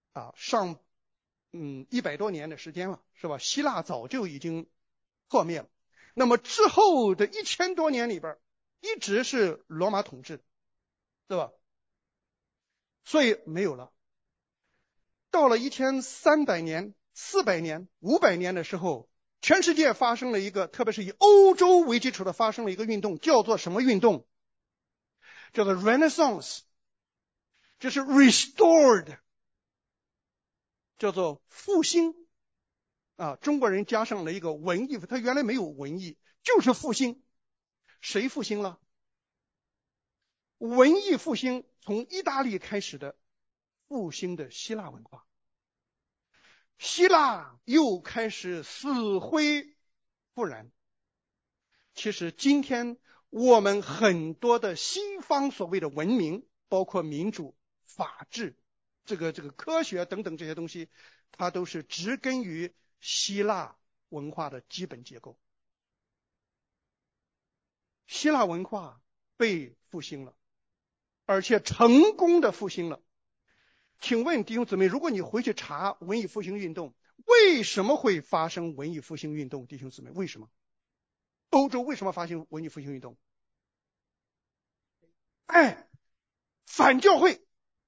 100多年的时间了，是吧？希腊早就已经破灭了。那么之后的1000多年里边，一直是罗马统治，对吧？所以没有了。到了1300年、400年、500年的时候，全世界发生了一个，特别是以欧洲为基础的发生了一个运动，叫做什么运动？叫做 Renaissance， 就是 restored， 叫做复兴中国人加上了一个文艺，他原来没有文艺，就是复兴。谁复兴了？文艺复兴从意大利开始的复兴的希腊文化，希腊又开始死灰复燃。其实今天我们很多的西方所谓的文明，包括民主、法治、这个科学等等这些东西，它都是植根于希腊文化的基本结构。希腊文化被复兴了，而且成功的复兴了。请问弟兄姊妹，如果你回去查文艺复兴运动，为什么会发生文艺复兴运动？弟兄姊妹，为什么？欧洲为什么发生文艺复兴运动？反教会。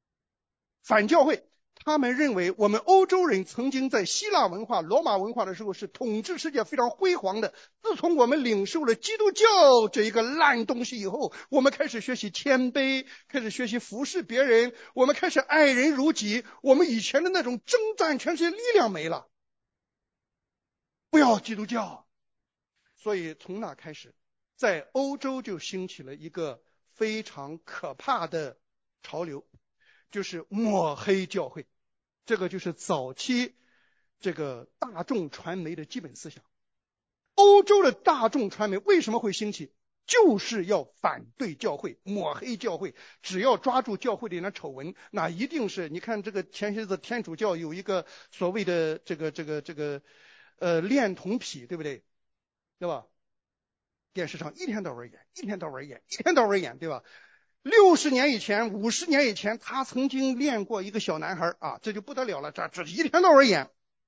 他们认为我们欧洲人曾经在希腊文化、罗马文化的时候是统治世界非常辉煌的。自从我们领受了基督教这一个烂东西以后，我们开始学习谦卑，开始学习服侍别人，我们开始爱人如己，我们以前的那种征战全世界力量没了。不要基督教。所以从那开始，在欧洲就兴起了一个非常可怕的潮流，就是抹黑教会。这个就是早期这个大众传媒的基本思想。欧洲的大众传媒为什么会兴起？就是要反对教会，抹黑教会。只要抓住教会里的丑闻，那一定是，你看这个前些日子天主教有一个所谓的恋童癖，对不对？对吧？电视上一天到晚演，对吧？60年以前、50年以前，他曾经恋过一个小男孩这就不得了了，这一天到晚演，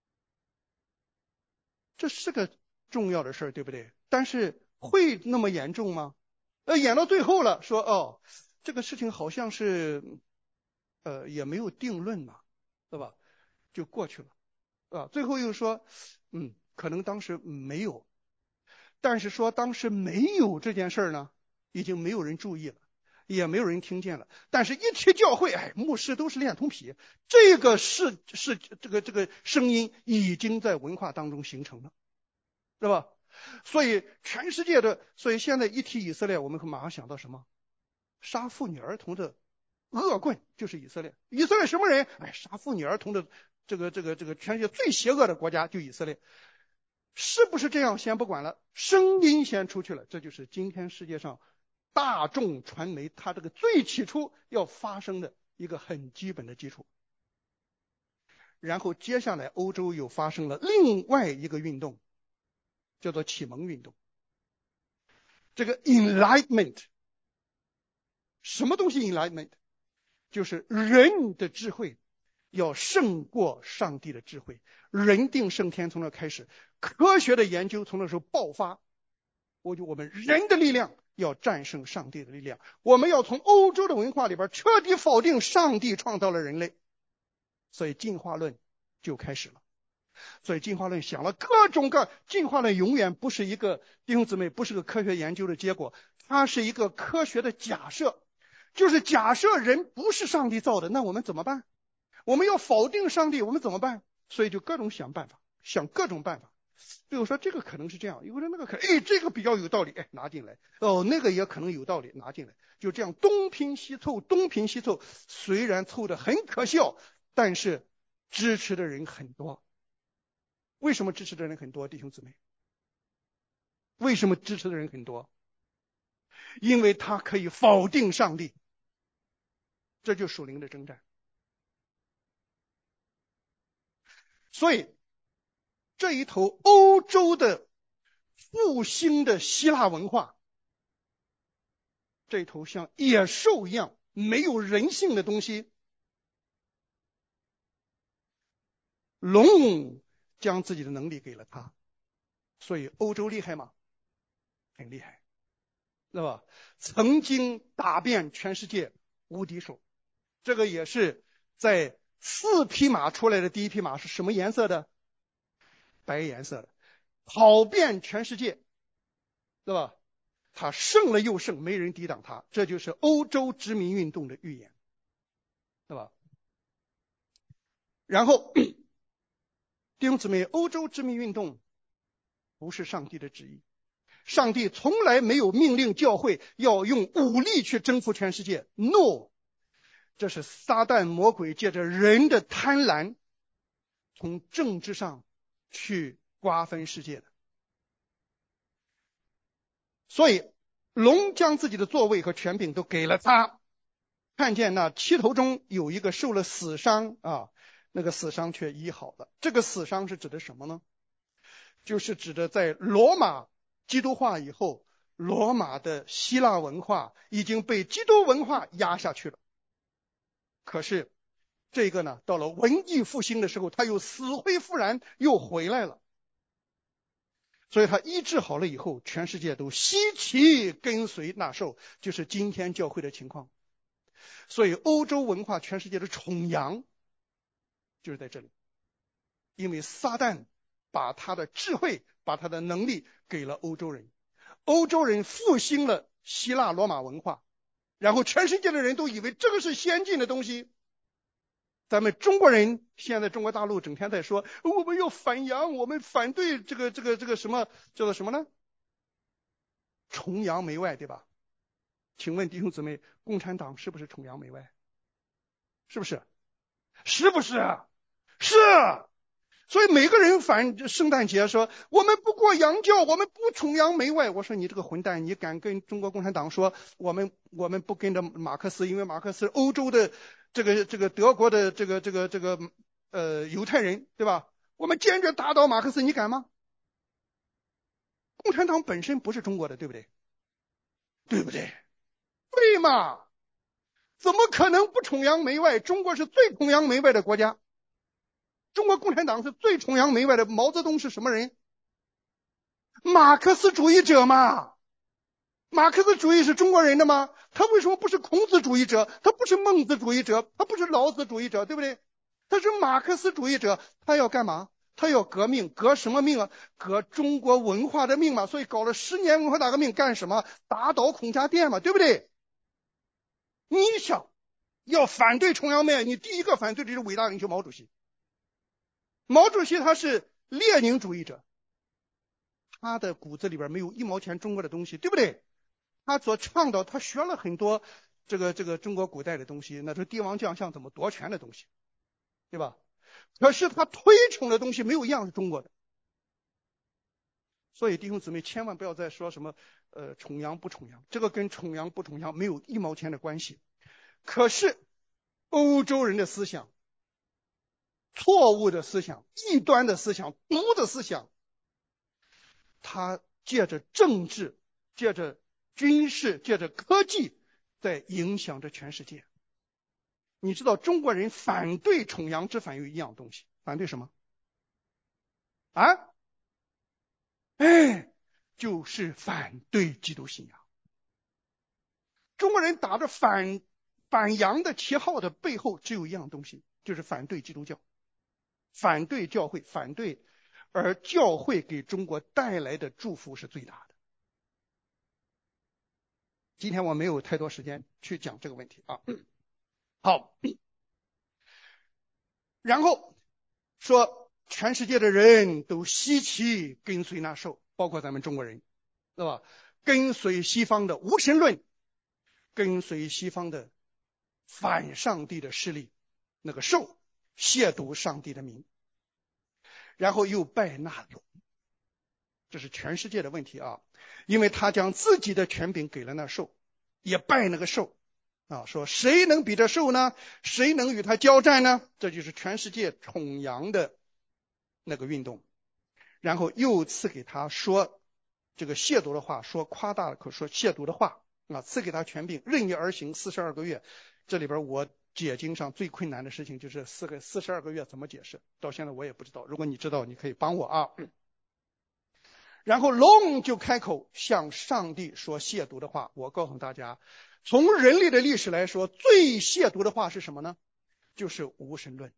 这是个重要的事，对不对？但是会那么严重吗？演到最后了，说这个事情好像是也没有定论嘛，对吧？就过去了最后又说可能当时没有，但是说当时没有这件事呢，已经没有人注意了，也没有人听见了。但是一提教会，牧师都是恋童癖，这个是这个声音已经在文化当中形成了，对吧？所以全世界的，所以现在一提以色列，我们会马上想到什么？杀妇女儿童的恶棍就是以色列。以色列什么人？杀妇女儿童的这个全世界最邪恶的国家就以色列。是不是这样？先不管了，声音先出去了，这就是今天世界上大众传媒它这个最起初要发生的一个很基本的基础。然后接下来欧洲又发生了另外一个运动，叫做启蒙运动。这个 Enlightenment， 什么东西 Enlightenment？ 就是人的智慧要胜过上帝的智慧，人定胜天从那开始，科学的研究从那时候爆发。我们人的力量要战胜上帝的力量，我们要从欧洲的文化里边彻底否定上帝创造了人类，所以进化论就开始了。所以进化论想了各种进化论永远不是一个，弟兄姊妹，不是个科学研究的结果，它是一个科学的假设，就是假设人不是上帝造的，那我们怎么办？我们要否定上帝，我们怎么办？所以就各种想各种办法。比如说这个可能是这样，有人那个这个比较有道理，拿进来，那个也可能有道理，拿进来，就这样东拼西凑，虽然凑得很可笑，但是支持的人很多。为什么支持的人很多？弟兄姊妹， 为什么支持的人很多？因为他可以否定上帝，这就是属灵的征战。所以这一头欧洲的复兴的希腊文化，这一头像野兽一样没有人性的东西，龙将自己的能力给了他，所以欧洲厉害吗？很厉害，对吧？曾经打遍全世界无敌手。这个也是在4匹马出来的第一匹马是什么颜色的？白颜色的，跑遍全世界，对吧？他胜了又胜，没人抵挡他，这就是欧洲殖民运动的预言，对吧？然后弟兄姊妹，欧洲殖民运动不是上帝的旨意，上帝从来没有命令教会要用武力去征服全世界 ，no， 这是撒旦魔鬼借着人的贪婪，从政治上去瓜分世界的。所以龙将自己的座位和权柄都给了他。看见那7头中有一个受了死伤啊，那个死伤却医好了。这个死伤是指的什么呢？就是指的在罗马基督化以后，罗马的希腊文化已经被基督文化压下去了。可是这个呢，到了文艺复兴的时候，他又死灰复燃，又回来了。所以他医治好了以后，全世界都稀奇跟随纳受，就是今天教会的情况。所以欧洲文化全世界的崇洋就是在这里，因为撒旦把他的智慧，把他的能力给了欧洲人，欧洲人复兴了希腊罗马文化，然后全世界的人都以为这个是先进的东西。咱们中国人现在中国大陆整天在说我们要反洋，我们反对这个什么叫做什么呢？崇洋媚外，对吧？请问弟兄姊妹，共产党是不是崇洋媚外？是不是？是不是？是。所以每个人反圣诞节说我们不过洋教，我们不崇洋媚外。我说你这个混蛋，你敢跟中国共产党说我们不跟着马克思，因为马克思欧洲的这个德国的犹太人，对吧？我们坚决打倒马克思，你敢吗？共产党本身不是中国的，对不对？对不对？对嘛？怎么可能不崇洋媚外？中国是最崇洋媚外的国家。中国共产党是最崇洋媚外的。毛泽东是什么人？马克思主义者嘛。马克思主义是中国人的吗？他为什么不是孔子主义者？他不是孟子主义者？他不是老子主义者，对不对？他是马克思主义者。他要干嘛？他要革命。革什么命啊？革中国文化的命嘛。所以搞了10年文化大革命干什么？打倒孔家店嘛，对不对？你想要反对崇洋媚外，你第一个反对的就是伟大领袖毛主席。毛主席他是列宁主义者，他的骨子里边没有1毛钱中国的东西，对不对？他所倡导，他学了很多这个中国古代的东西，那是帝王将相怎么夺权的东西，对吧？可是他推崇的东西没有一样是中国的。所以弟兄姊妹千万不要再说什么崇洋不崇洋，这个跟崇洋不崇洋没有1毛钱的关系。可是欧洲人的思想，错误的思想，异端的思想，毒的思想，他借着政治，借着军事，借着科技在影响着全世界。你知道中国人反对崇洋只反对一样东西，反对什么啊？就是反对基督信仰。中国人打着反洋的旗号的背后只有一样东西，就是反对基督教，反对教会，反对，而教会给中国带来的祝福是最大的。今天我没有太多时间去讲这个问题啊。好，然后说全世界的人都稀奇跟随那兽，包括咱们中国人，对吧？跟随西方的无神论，跟随西方的反上帝的势力，那个兽亵渎上帝的名，然后又拜那龙，这是全世界的问题啊。 因为他将自己的权柄给了那兽，也拜那个兽啊，说谁能比这兽呢？谁能与他交战呢？这就是全世界崇洋的那个运动。然后又赐给他说这个亵渎的话，说夸大可说亵渎的话啊，赐给他权柄，任意而行42个月。这里边我解经上最困难的事情就是42个月怎么解释，到现在我也不知道。如果你知道，你可以帮我啊。然后龙就开口向上帝说亵渎的话。我告诉大家，从人类的历史来说，最亵渎的话是什么呢？就是无神论。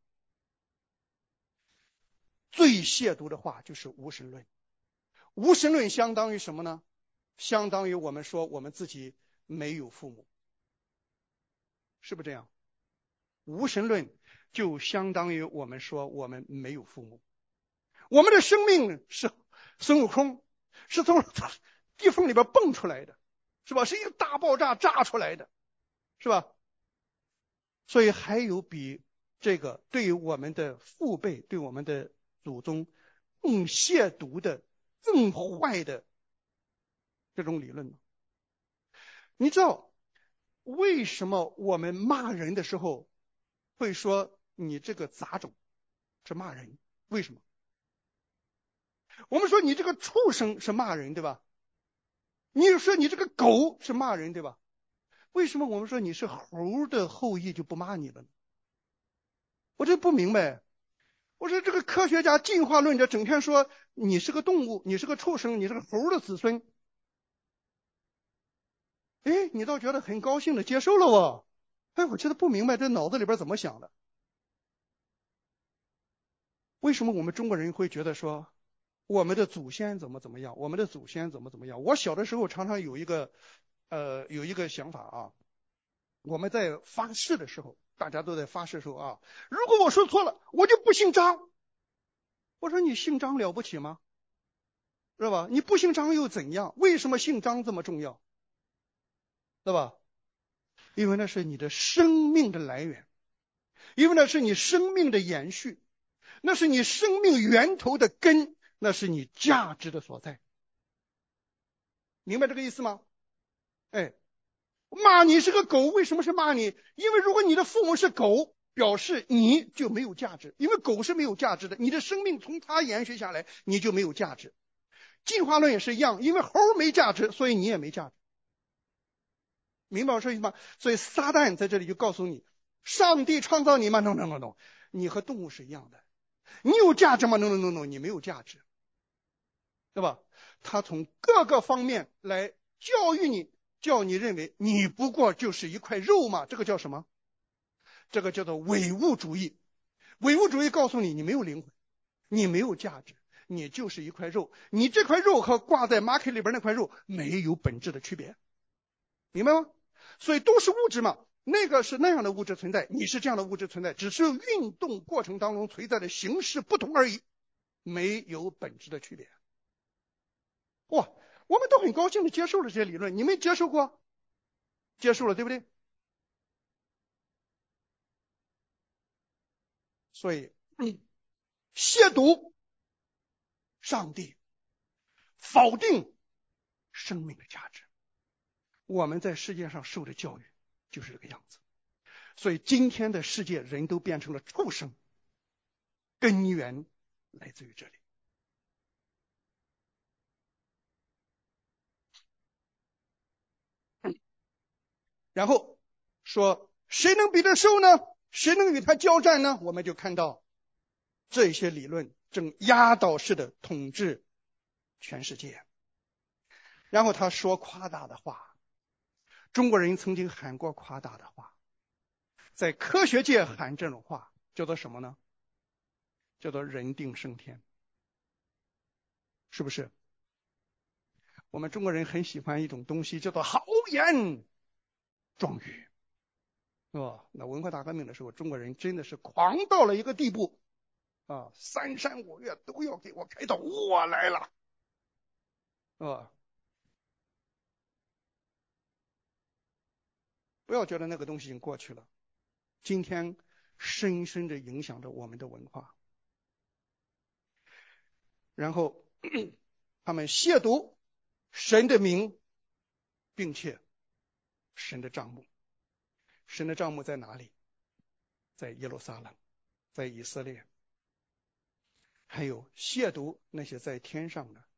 最亵渎的话就是无神论。无神论相当于什么呢？相当于我们说我们自己没有父母，是不是这样？无神论就相当于我们说我们没有父母，我们的生命是孙悟空，是从地缝里边蹦出来的，是吧？是一个大爆炸炸出来的，是吧？所以还有比这个对于我们的父辈、对我们的祖宗更亵渎的、更坏的这种理论吗？你知道为什么我们骂人的时候会说你这个杂种，是骂人？为什么？我们说你这个畜生是骂人，对吧？你说你这个狗是骂人，对吧？为什么我们说你是猴的后裔就不骂你了呢？我这不明白。我说这个科学家进化论者整天说你是个动物，你是个畜生，你是个猴的子孙，哎，你倒觉得很高兴的接受了我。哎，我觉得不明白这脑子里边怎么想的。为什么我们中国人会觉得说我们的祖先怎么样，我们的祖先怎么样？我小的时候常常有一个想法啊，我们在发誓的时候，大家都在发誓的时候啊，如果我说错了，我就不姓张。我说你姓张了不起吗？是吧？你不姓张又怎样？为什么姓张这么重要？对吧？因为那是你的生命的来源，因为那是你生命的延续，那是你生命源头的根，那是你价值的所在。明白这个意思吗？哎，骂你是个狗，为什么是骂你？因为如果你的父母是狗，表示你就没有价值，因为狗是没有价值的，你的生命从它延续下来，你就没有价值。进化论也是一样，因为猴没价值，所以你也没价值。明白我说意思吗？所以撒旦在这里就告诉你，上帝创造你吗 ？No No No No， 你和动物是一样的。你有价值吗 ？No No No No， 你没有价值，对吧？他从各个方面来教育你，叫你认为你不过就是一块肉嘛。这个叫什么？这个叫做唯物主义。唯物主义告诉你，你没有灵魂，你没有价值，你就是一块肉。你这块肉和挂在 market 里边那块肉没有本质的区别，明白吗？所以都是物质嘛，那个是那样的物质存在，你是这样的物质存在，只是运动过程当中存在的形式不同而已，没有本质的区别。哇，我们都很高兴的接受了这些理论，你们接受过？接受了，对不对？所以，亵渎上帝，否定生命的价值。我们在世界上受的教育就是这个样子。所以今天的世界人都变成了畜生，根源来自于这里。然后说谁能比得兽呢？谁能与他交战呢？我们就看到这些理论正压倒式的统治全世界。然后他说夸大的话，中国人曾经喊过夸大的话，在科学界喊这种话叫做什么呢？叫做人定胜天，是不是？我们中国人很喜欢一种东西叫做豪言壮语，是吧？那文化大革命的时候，中国人真的是狂到了一个地步啊，3山5岳都要给我开刀，我来了，啊！不要觉得那个东西已经过去了，今天深深地影响着我们的文化。然后他们亵渎神的名，并且神的帐幕。神的帐幕在哪里？在耶路撒冷，在以色列。还有亵渎那些在天上的，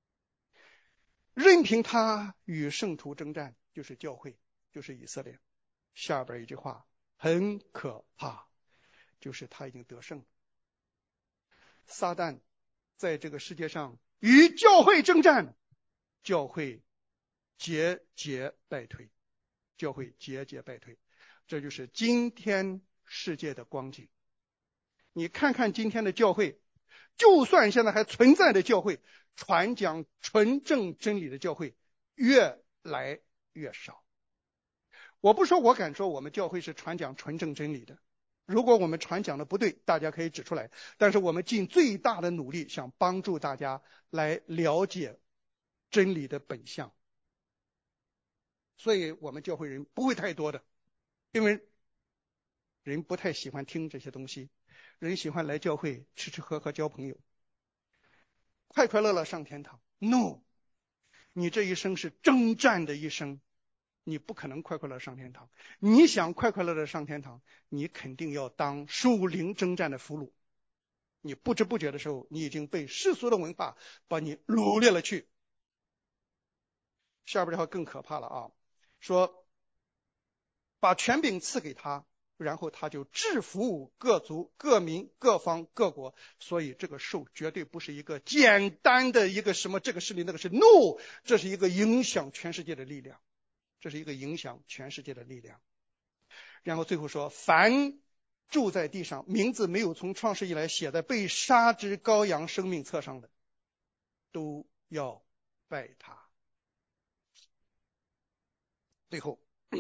任凭他与圣徒征战，就是教会，就是以色列。下边一句话很可怕，就是他已经得胜。撒旦在这个世界上与教会征战，教会节节败退，教会节节败退。这就是今天世界的光景。你看看今天的教会，就算现在还存在的教会，传讲纯正真理的教会越来越少。我不说，我敢说我们教会是传讲纯正真理的。如果我们传讲的不对，大家可以指出来。但是我们尽最大的努力，想帮助大家来了解真理的本相。所以我们教会人不会太多的，因为人不太喜欢听这些东西，人喜欢来教会吃吃喝喝交朋友，快快乐乐上天堂。No， 你这一生是征战的一生，你不可能快快乐上天堂。你想快快乐乐上天堂，你肯定要当属灵征战的俘虏。你不知不觉的时候，你已经被世俗的文化把你掳掠了去。下边这话更可怕了啊，说把权柄赐给他，然后他就制服各族各民各方各国。所以这个兽绝对不是一个简单的一个什么这个势力那个势力 ，no， 这是一个影响全世界的力量，这是一个影响全世界的力量。然后最后说，凡住在地上名字没有从创世以来写在被杀之羔羊生命册上的，都要拜他。最后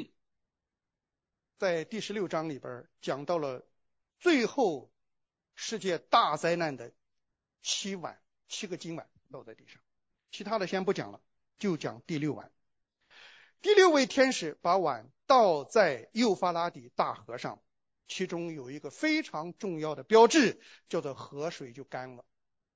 在第16章里边讲到了最后世界大灾难的7碗，7个金碗落在地上。其他的先不讲了，就讲第6碗。第6位天使把碗倒在幼发拉底大河上，其中有一个非常重要的标志，叫做河水就干了。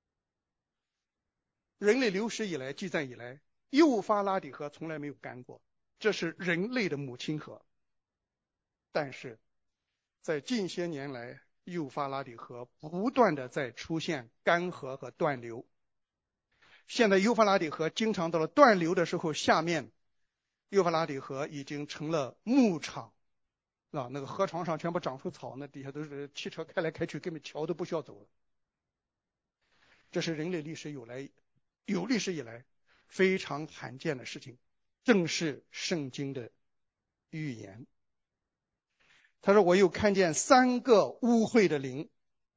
人类流失以来，记载以来，幼发拉底河从来没有干过，这是人类的母亲河。但是在近些年来，幼发拉底河不断的在出现干涸和断流。现在幼发拉底河经常到了断流的时候，下面幼发拉底河已经成了牧场啊，那个河床上全部长出草，那底下都是汽车开来开去，根本桥都不需要走了。这是人类历史有历史以来非常罕见的事情，正是圣经的预言。他说，我又看见3个污秽的灵，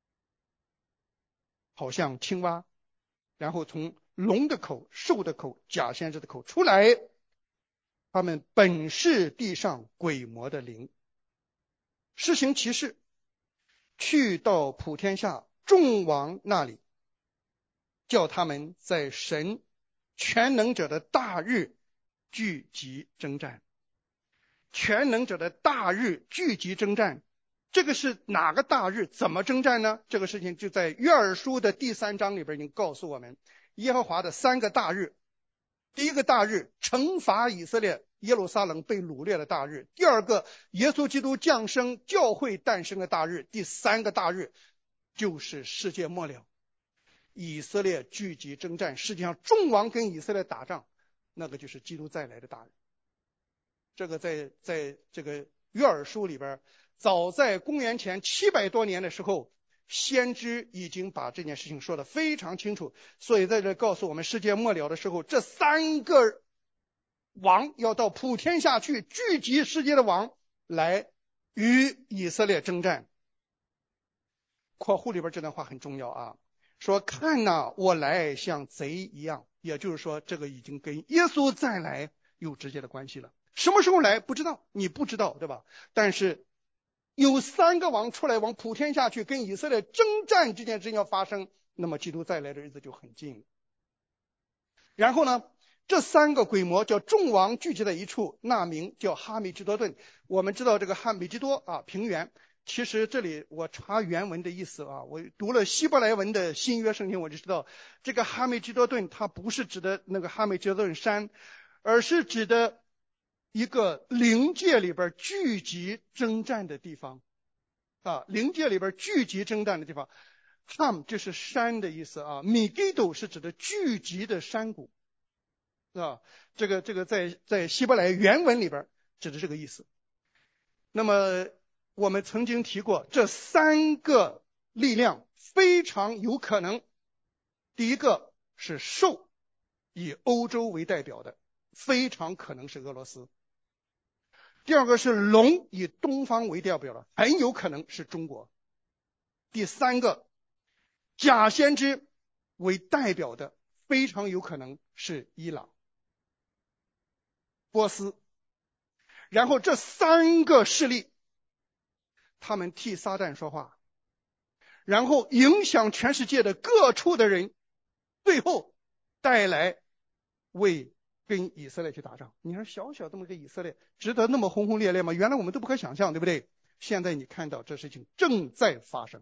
好像青蛙，然后从龙的口、兽的口、假先知的口出来，他们本是地上鬼魔的灵，施行奇事，去到普天下众王那里，叫他们在神全能者的大日聚集征战。全能者的大日聚集征战，这个是哪个大日？怎么征战呢？这个事情就在约珥书的第3章里边已经告诉我们，耶和华的3个大日。第一个大日，惩罚以色列耶路撒冷被掳掠的大日；第二个，耶稣基督降生教会诞生的大日；第3个大日就是世界末了，以色列聚集征战，世界上众王跟以色列打仗，那个就是基督再来的大日。这个在这个约珥书里边，早在公元前700多年的时候，先知已经把这件事情说得非常清楚。所以在这告诉我们，世界末了的时候，这3个王要到普天下去，聚集世界的王来与以色列征战。括弧里边这段话很重要啊，说看哪，我来像贼一样，也就是说这个已经跟耶稣再来有直接的关系了。什么时候来不知道，你不知道，对吧？但是有3个王出来往普天下去跟以色列征战，这件事情要发生，那么基督再来的日子就很近。然后呢，这3个鬼魔叫众王聚集在一处，那名叫哈米基多顿。我们知道这个哈米基多啊，平原其实这里我查原文的意思啊，我读了希伯来文的新约圣经，我就知道这个哈梅基多顿它不是指的那个哈梅基多顿山，而是指的一个灵界里边聚集征战的地方啊，灵界里边聚集征战的地方。ham 这是山的意思啊，米基多是指的聚集的山谷啊，这个在希伯来原文里边指的这个意思。那么我们曾经提过，这三个力量非常有可能，第一个是兽，以欧洲为代表的，非常可能是俄罗斯；第二个是龙，以东方为代表的，很有可能是中国；第三个假先知为代表的，非常有可能是伊朗、波斯。然后这三个势力他们替撒旦说话，然后影响全世界的各处的人，最后带来为跟以色列去打仗。你说小小这么个以色列值得那么轰轰烈烈吗？原来我们都不可想象，对不对？现在你看到这事情正在发生。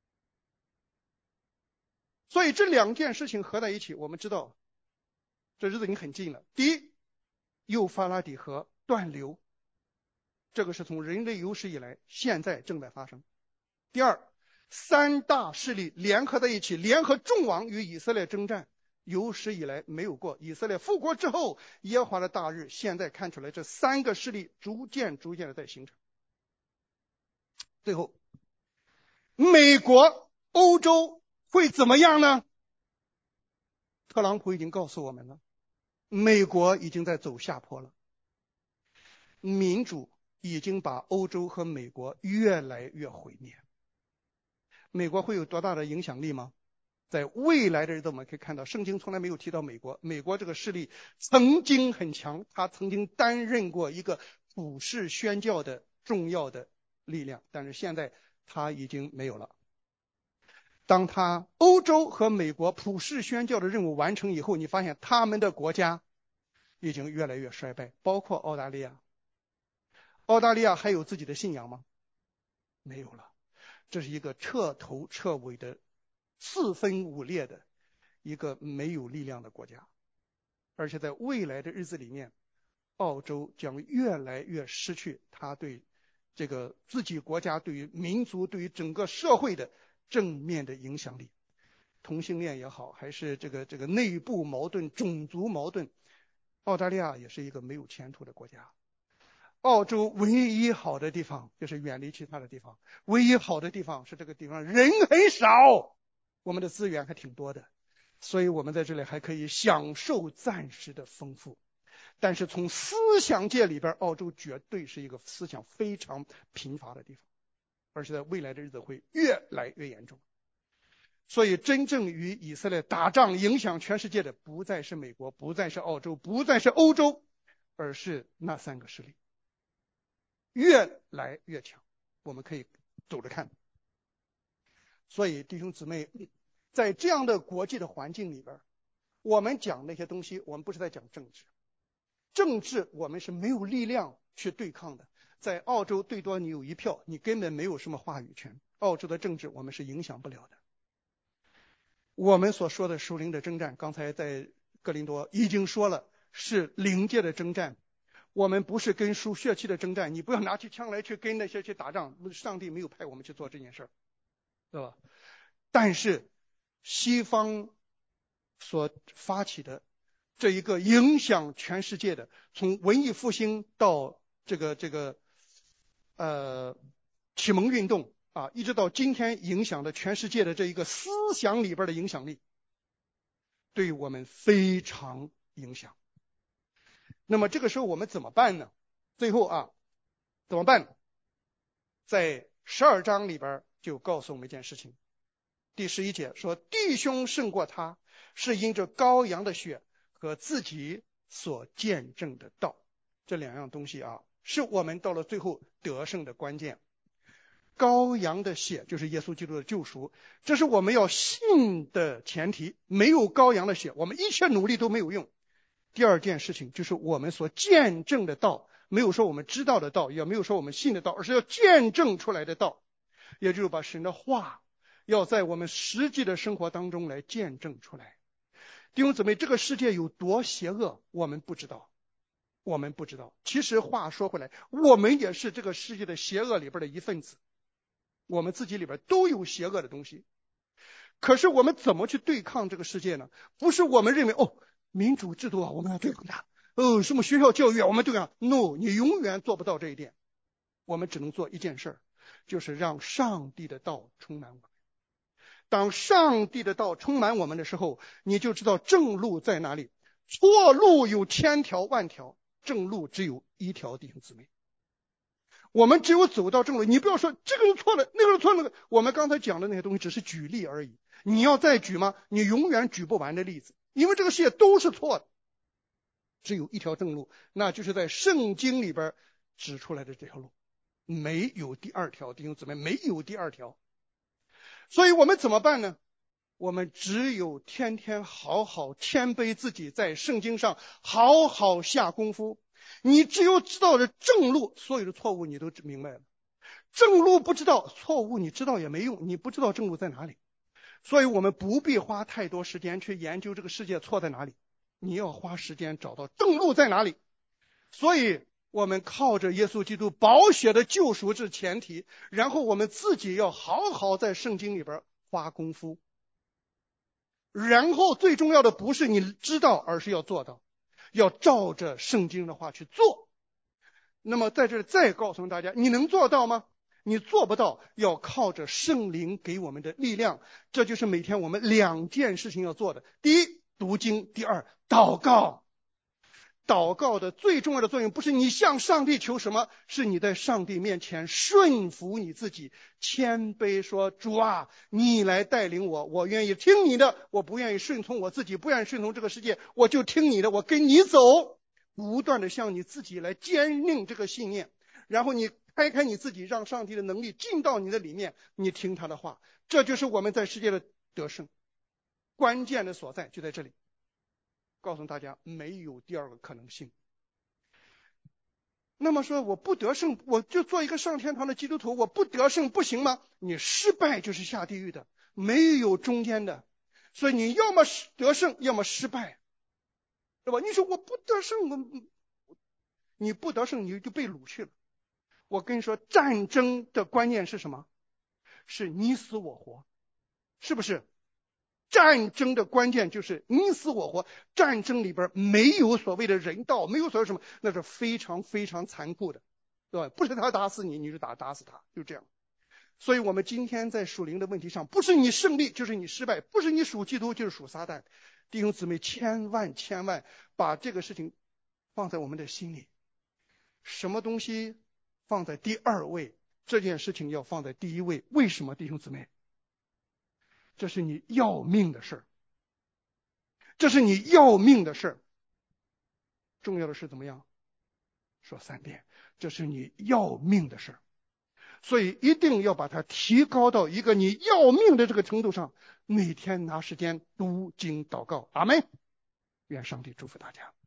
所以这两件事情合在一起，我们知道这日子已经很近了。第一，幼发拉底河断流，这个是从人类有史以来现在正在发生。第二，三大势力联合在一起，联合众王与以色列征战，有史以来没有过。以色列复国之后，耶和华的大日，现在看出来这三个势力逐渐的在形成。最后，美国、欧洲会怎么样呢？特朗普已经告诉我们了，美国已经在走下坡了，民主已经把欧洲和美国越来越毁灭。美国会有多大的影响力吗？在未来的日子我们可以看到，圣经从来没有提到美国，美国这个势力曾经很强，他曾经担任过一个普世宣教的重要的力量，但是现在他已经没有了。当他欧洲和美国普世宣教的任务完成以后，你发现他们的国家已经越来越衰败，包括澳大利亚。澳大利亚还有自己的信仰吗？没有了。这是一个彻头彻尾的四分五裂的一个没有力量的国家，而且在未来的日子里面，澳洲将越来越失去他对这个自己国家、对于民族、对于整个社会的正面的影响力。同性恋也好，还是这个内部矛盾、种族矛盾，澳大利亚也是一个没有前途的国家。澳洲唯一好的地方就是远离其他的地方，唯一好的地方是这个地方人很少，我们的资源还挺多的，所以我们在这里还可以享受暂时的丰富。但是从思想界里边，澳洲绝对是一个思想非常贫乏的地方，而且在未来的日子会越来越严重。所以真正与以色列打仗影响全世界的不再是美国，不再是澳洲，不再是欧洲，而是那三个势力越来越强，我们可以走着看。所以弟兄姊妹，在这样的国际的环境里边，我们讲那些东西，我们不是在讲政治，政治我们是没有力量去对抗的。在澳洲最多你有一票，你根本没有什么话语权，澳洲的政治我们是影响不了的。我们所说的属灵的征战，刚才在哥林多已经说了，是灵界的征战，我们不是跟属血气的征战。你不要拿起枪来去跟那些去打仗，上帝没有派我们去做这件事，对吧？但是西方所发起的这一个影响全世界的，从文艺复兴到这个启蒙运动啊，一直到今天影响的全世界的这一个思想里边的影响力，对我们非常影响。那么这个时候我们怎么办呢？最后啊，怎么办？在12章里边就告诉我们一件事情。第11节说，弟兄胜过他，是因着羔羊的血和自己所见证的道。这两样东西啊，是我们到了最后得胜的关键。羔羊的血就是耶稣基督的救赎，这是我们要信的前提。没有羔羊的血，我们一切努力都没有用。第二件事情就是我们所见证的道没有说我们知道的道，也没有说我们信的道，而是要见证出来的道，也就是把神的话要在我们实际的生活当中来见证出来。弟兄姊妹，这个世界有多邪恶，我们不知道。其实话说回来，我们也是这个世界的邪恶里边的一份子，我们自己里边都有邪恶的东西。可是我们怎么去对抗这个世界呢？不是我们认为民主制度啊，我们要对抗它，什么学校教育啊，我们对抗。No， 你永远做不到这一点。我们只能做一件事，就是让上帝的道充满我们。当上帝的道充满我们的时候，你就知道正路在哪里。错路有千条万条，正路只有一条。弟兄姊妹，我们只有走到正路。你不要说这个是错了，那个是错了，我们刚才讲的那些东西只是举例而已。你要再举吗？你永远举不完的例子，因为这个世界都是错的，只有一条正路，那就是在圣经里边指出来的这条路，没有第二条。弟兄姊妹，没有第二条。所以我们怎么办呢？我们只有天天好好谦卑自己，在圣经上好好下功夫。你只有知道了正路，所有的错误你都明白了。正路不知道，错误你知道也没用，你不知道正路在哪里。所以我们不必花太多时间去研究这个世界错在哪里，你要花时间找到正路在哪里。所以我们靠着耶稣基督宝血的救赎是前提，然后我们自己要好好在圣经里边花功夫。然后最重要的不是你知道，而是要做到，要照着圣经的话去做。那么在这里再告诉大家，你能做到吗？你做不到，要靠着圣灵给我们的力量。这就是每天我们2件事情要做的：第一，读经；第二，祷告。祷告的最重要的作用不是你向上帝求什么，是你在上帝面前顺服你自己，谦卑说：主啊，你来带领我，我愿意听你的，我不愿意顺从我自己，不愿意顺从这个世界，我就听你的，我跟你走。不断的向你自己来坚定这个信念，然后你开你自己，让上帝的能力进到你的里面，你听他的话。这就是我们在世界的得胜关键的所在，就在这里。告诉大家，没有第二个可能性。那么说我不得胜，我就做一个上天堂的基督徒，我不得胜不行吗？你失败就是下地狱的，没有中间的。所以你要么得胜，要么失败，对吧？你说我不得胜，你不得胜你就被掳去了。我跟你说，战争的观念是什么？是你死我活，是不是？战争的关键就是你死我活，战争里边没有所谓的人道，没有所谓什么，那是非常非常残酷的，对吧？不是他打死你，你就打死他，就这样。所以我们今天在属灵的问题上，不是你胜利就是你失败，不是你属基督就是属撒旦。弟兄姊妹，千万把这个事情放在我们的心里，什么东西放在第二位，这件事情要放在第一位。为什么？弟兄姊妹，这是你要命的事儿，这是你要命的事儿。重要的是怎么样？说3遍，这是你要命的事儿。所以一定要把它提高到一个你要命的这个程度上，每天拿时间读经祷告。阿们。愿上帝祝福大家。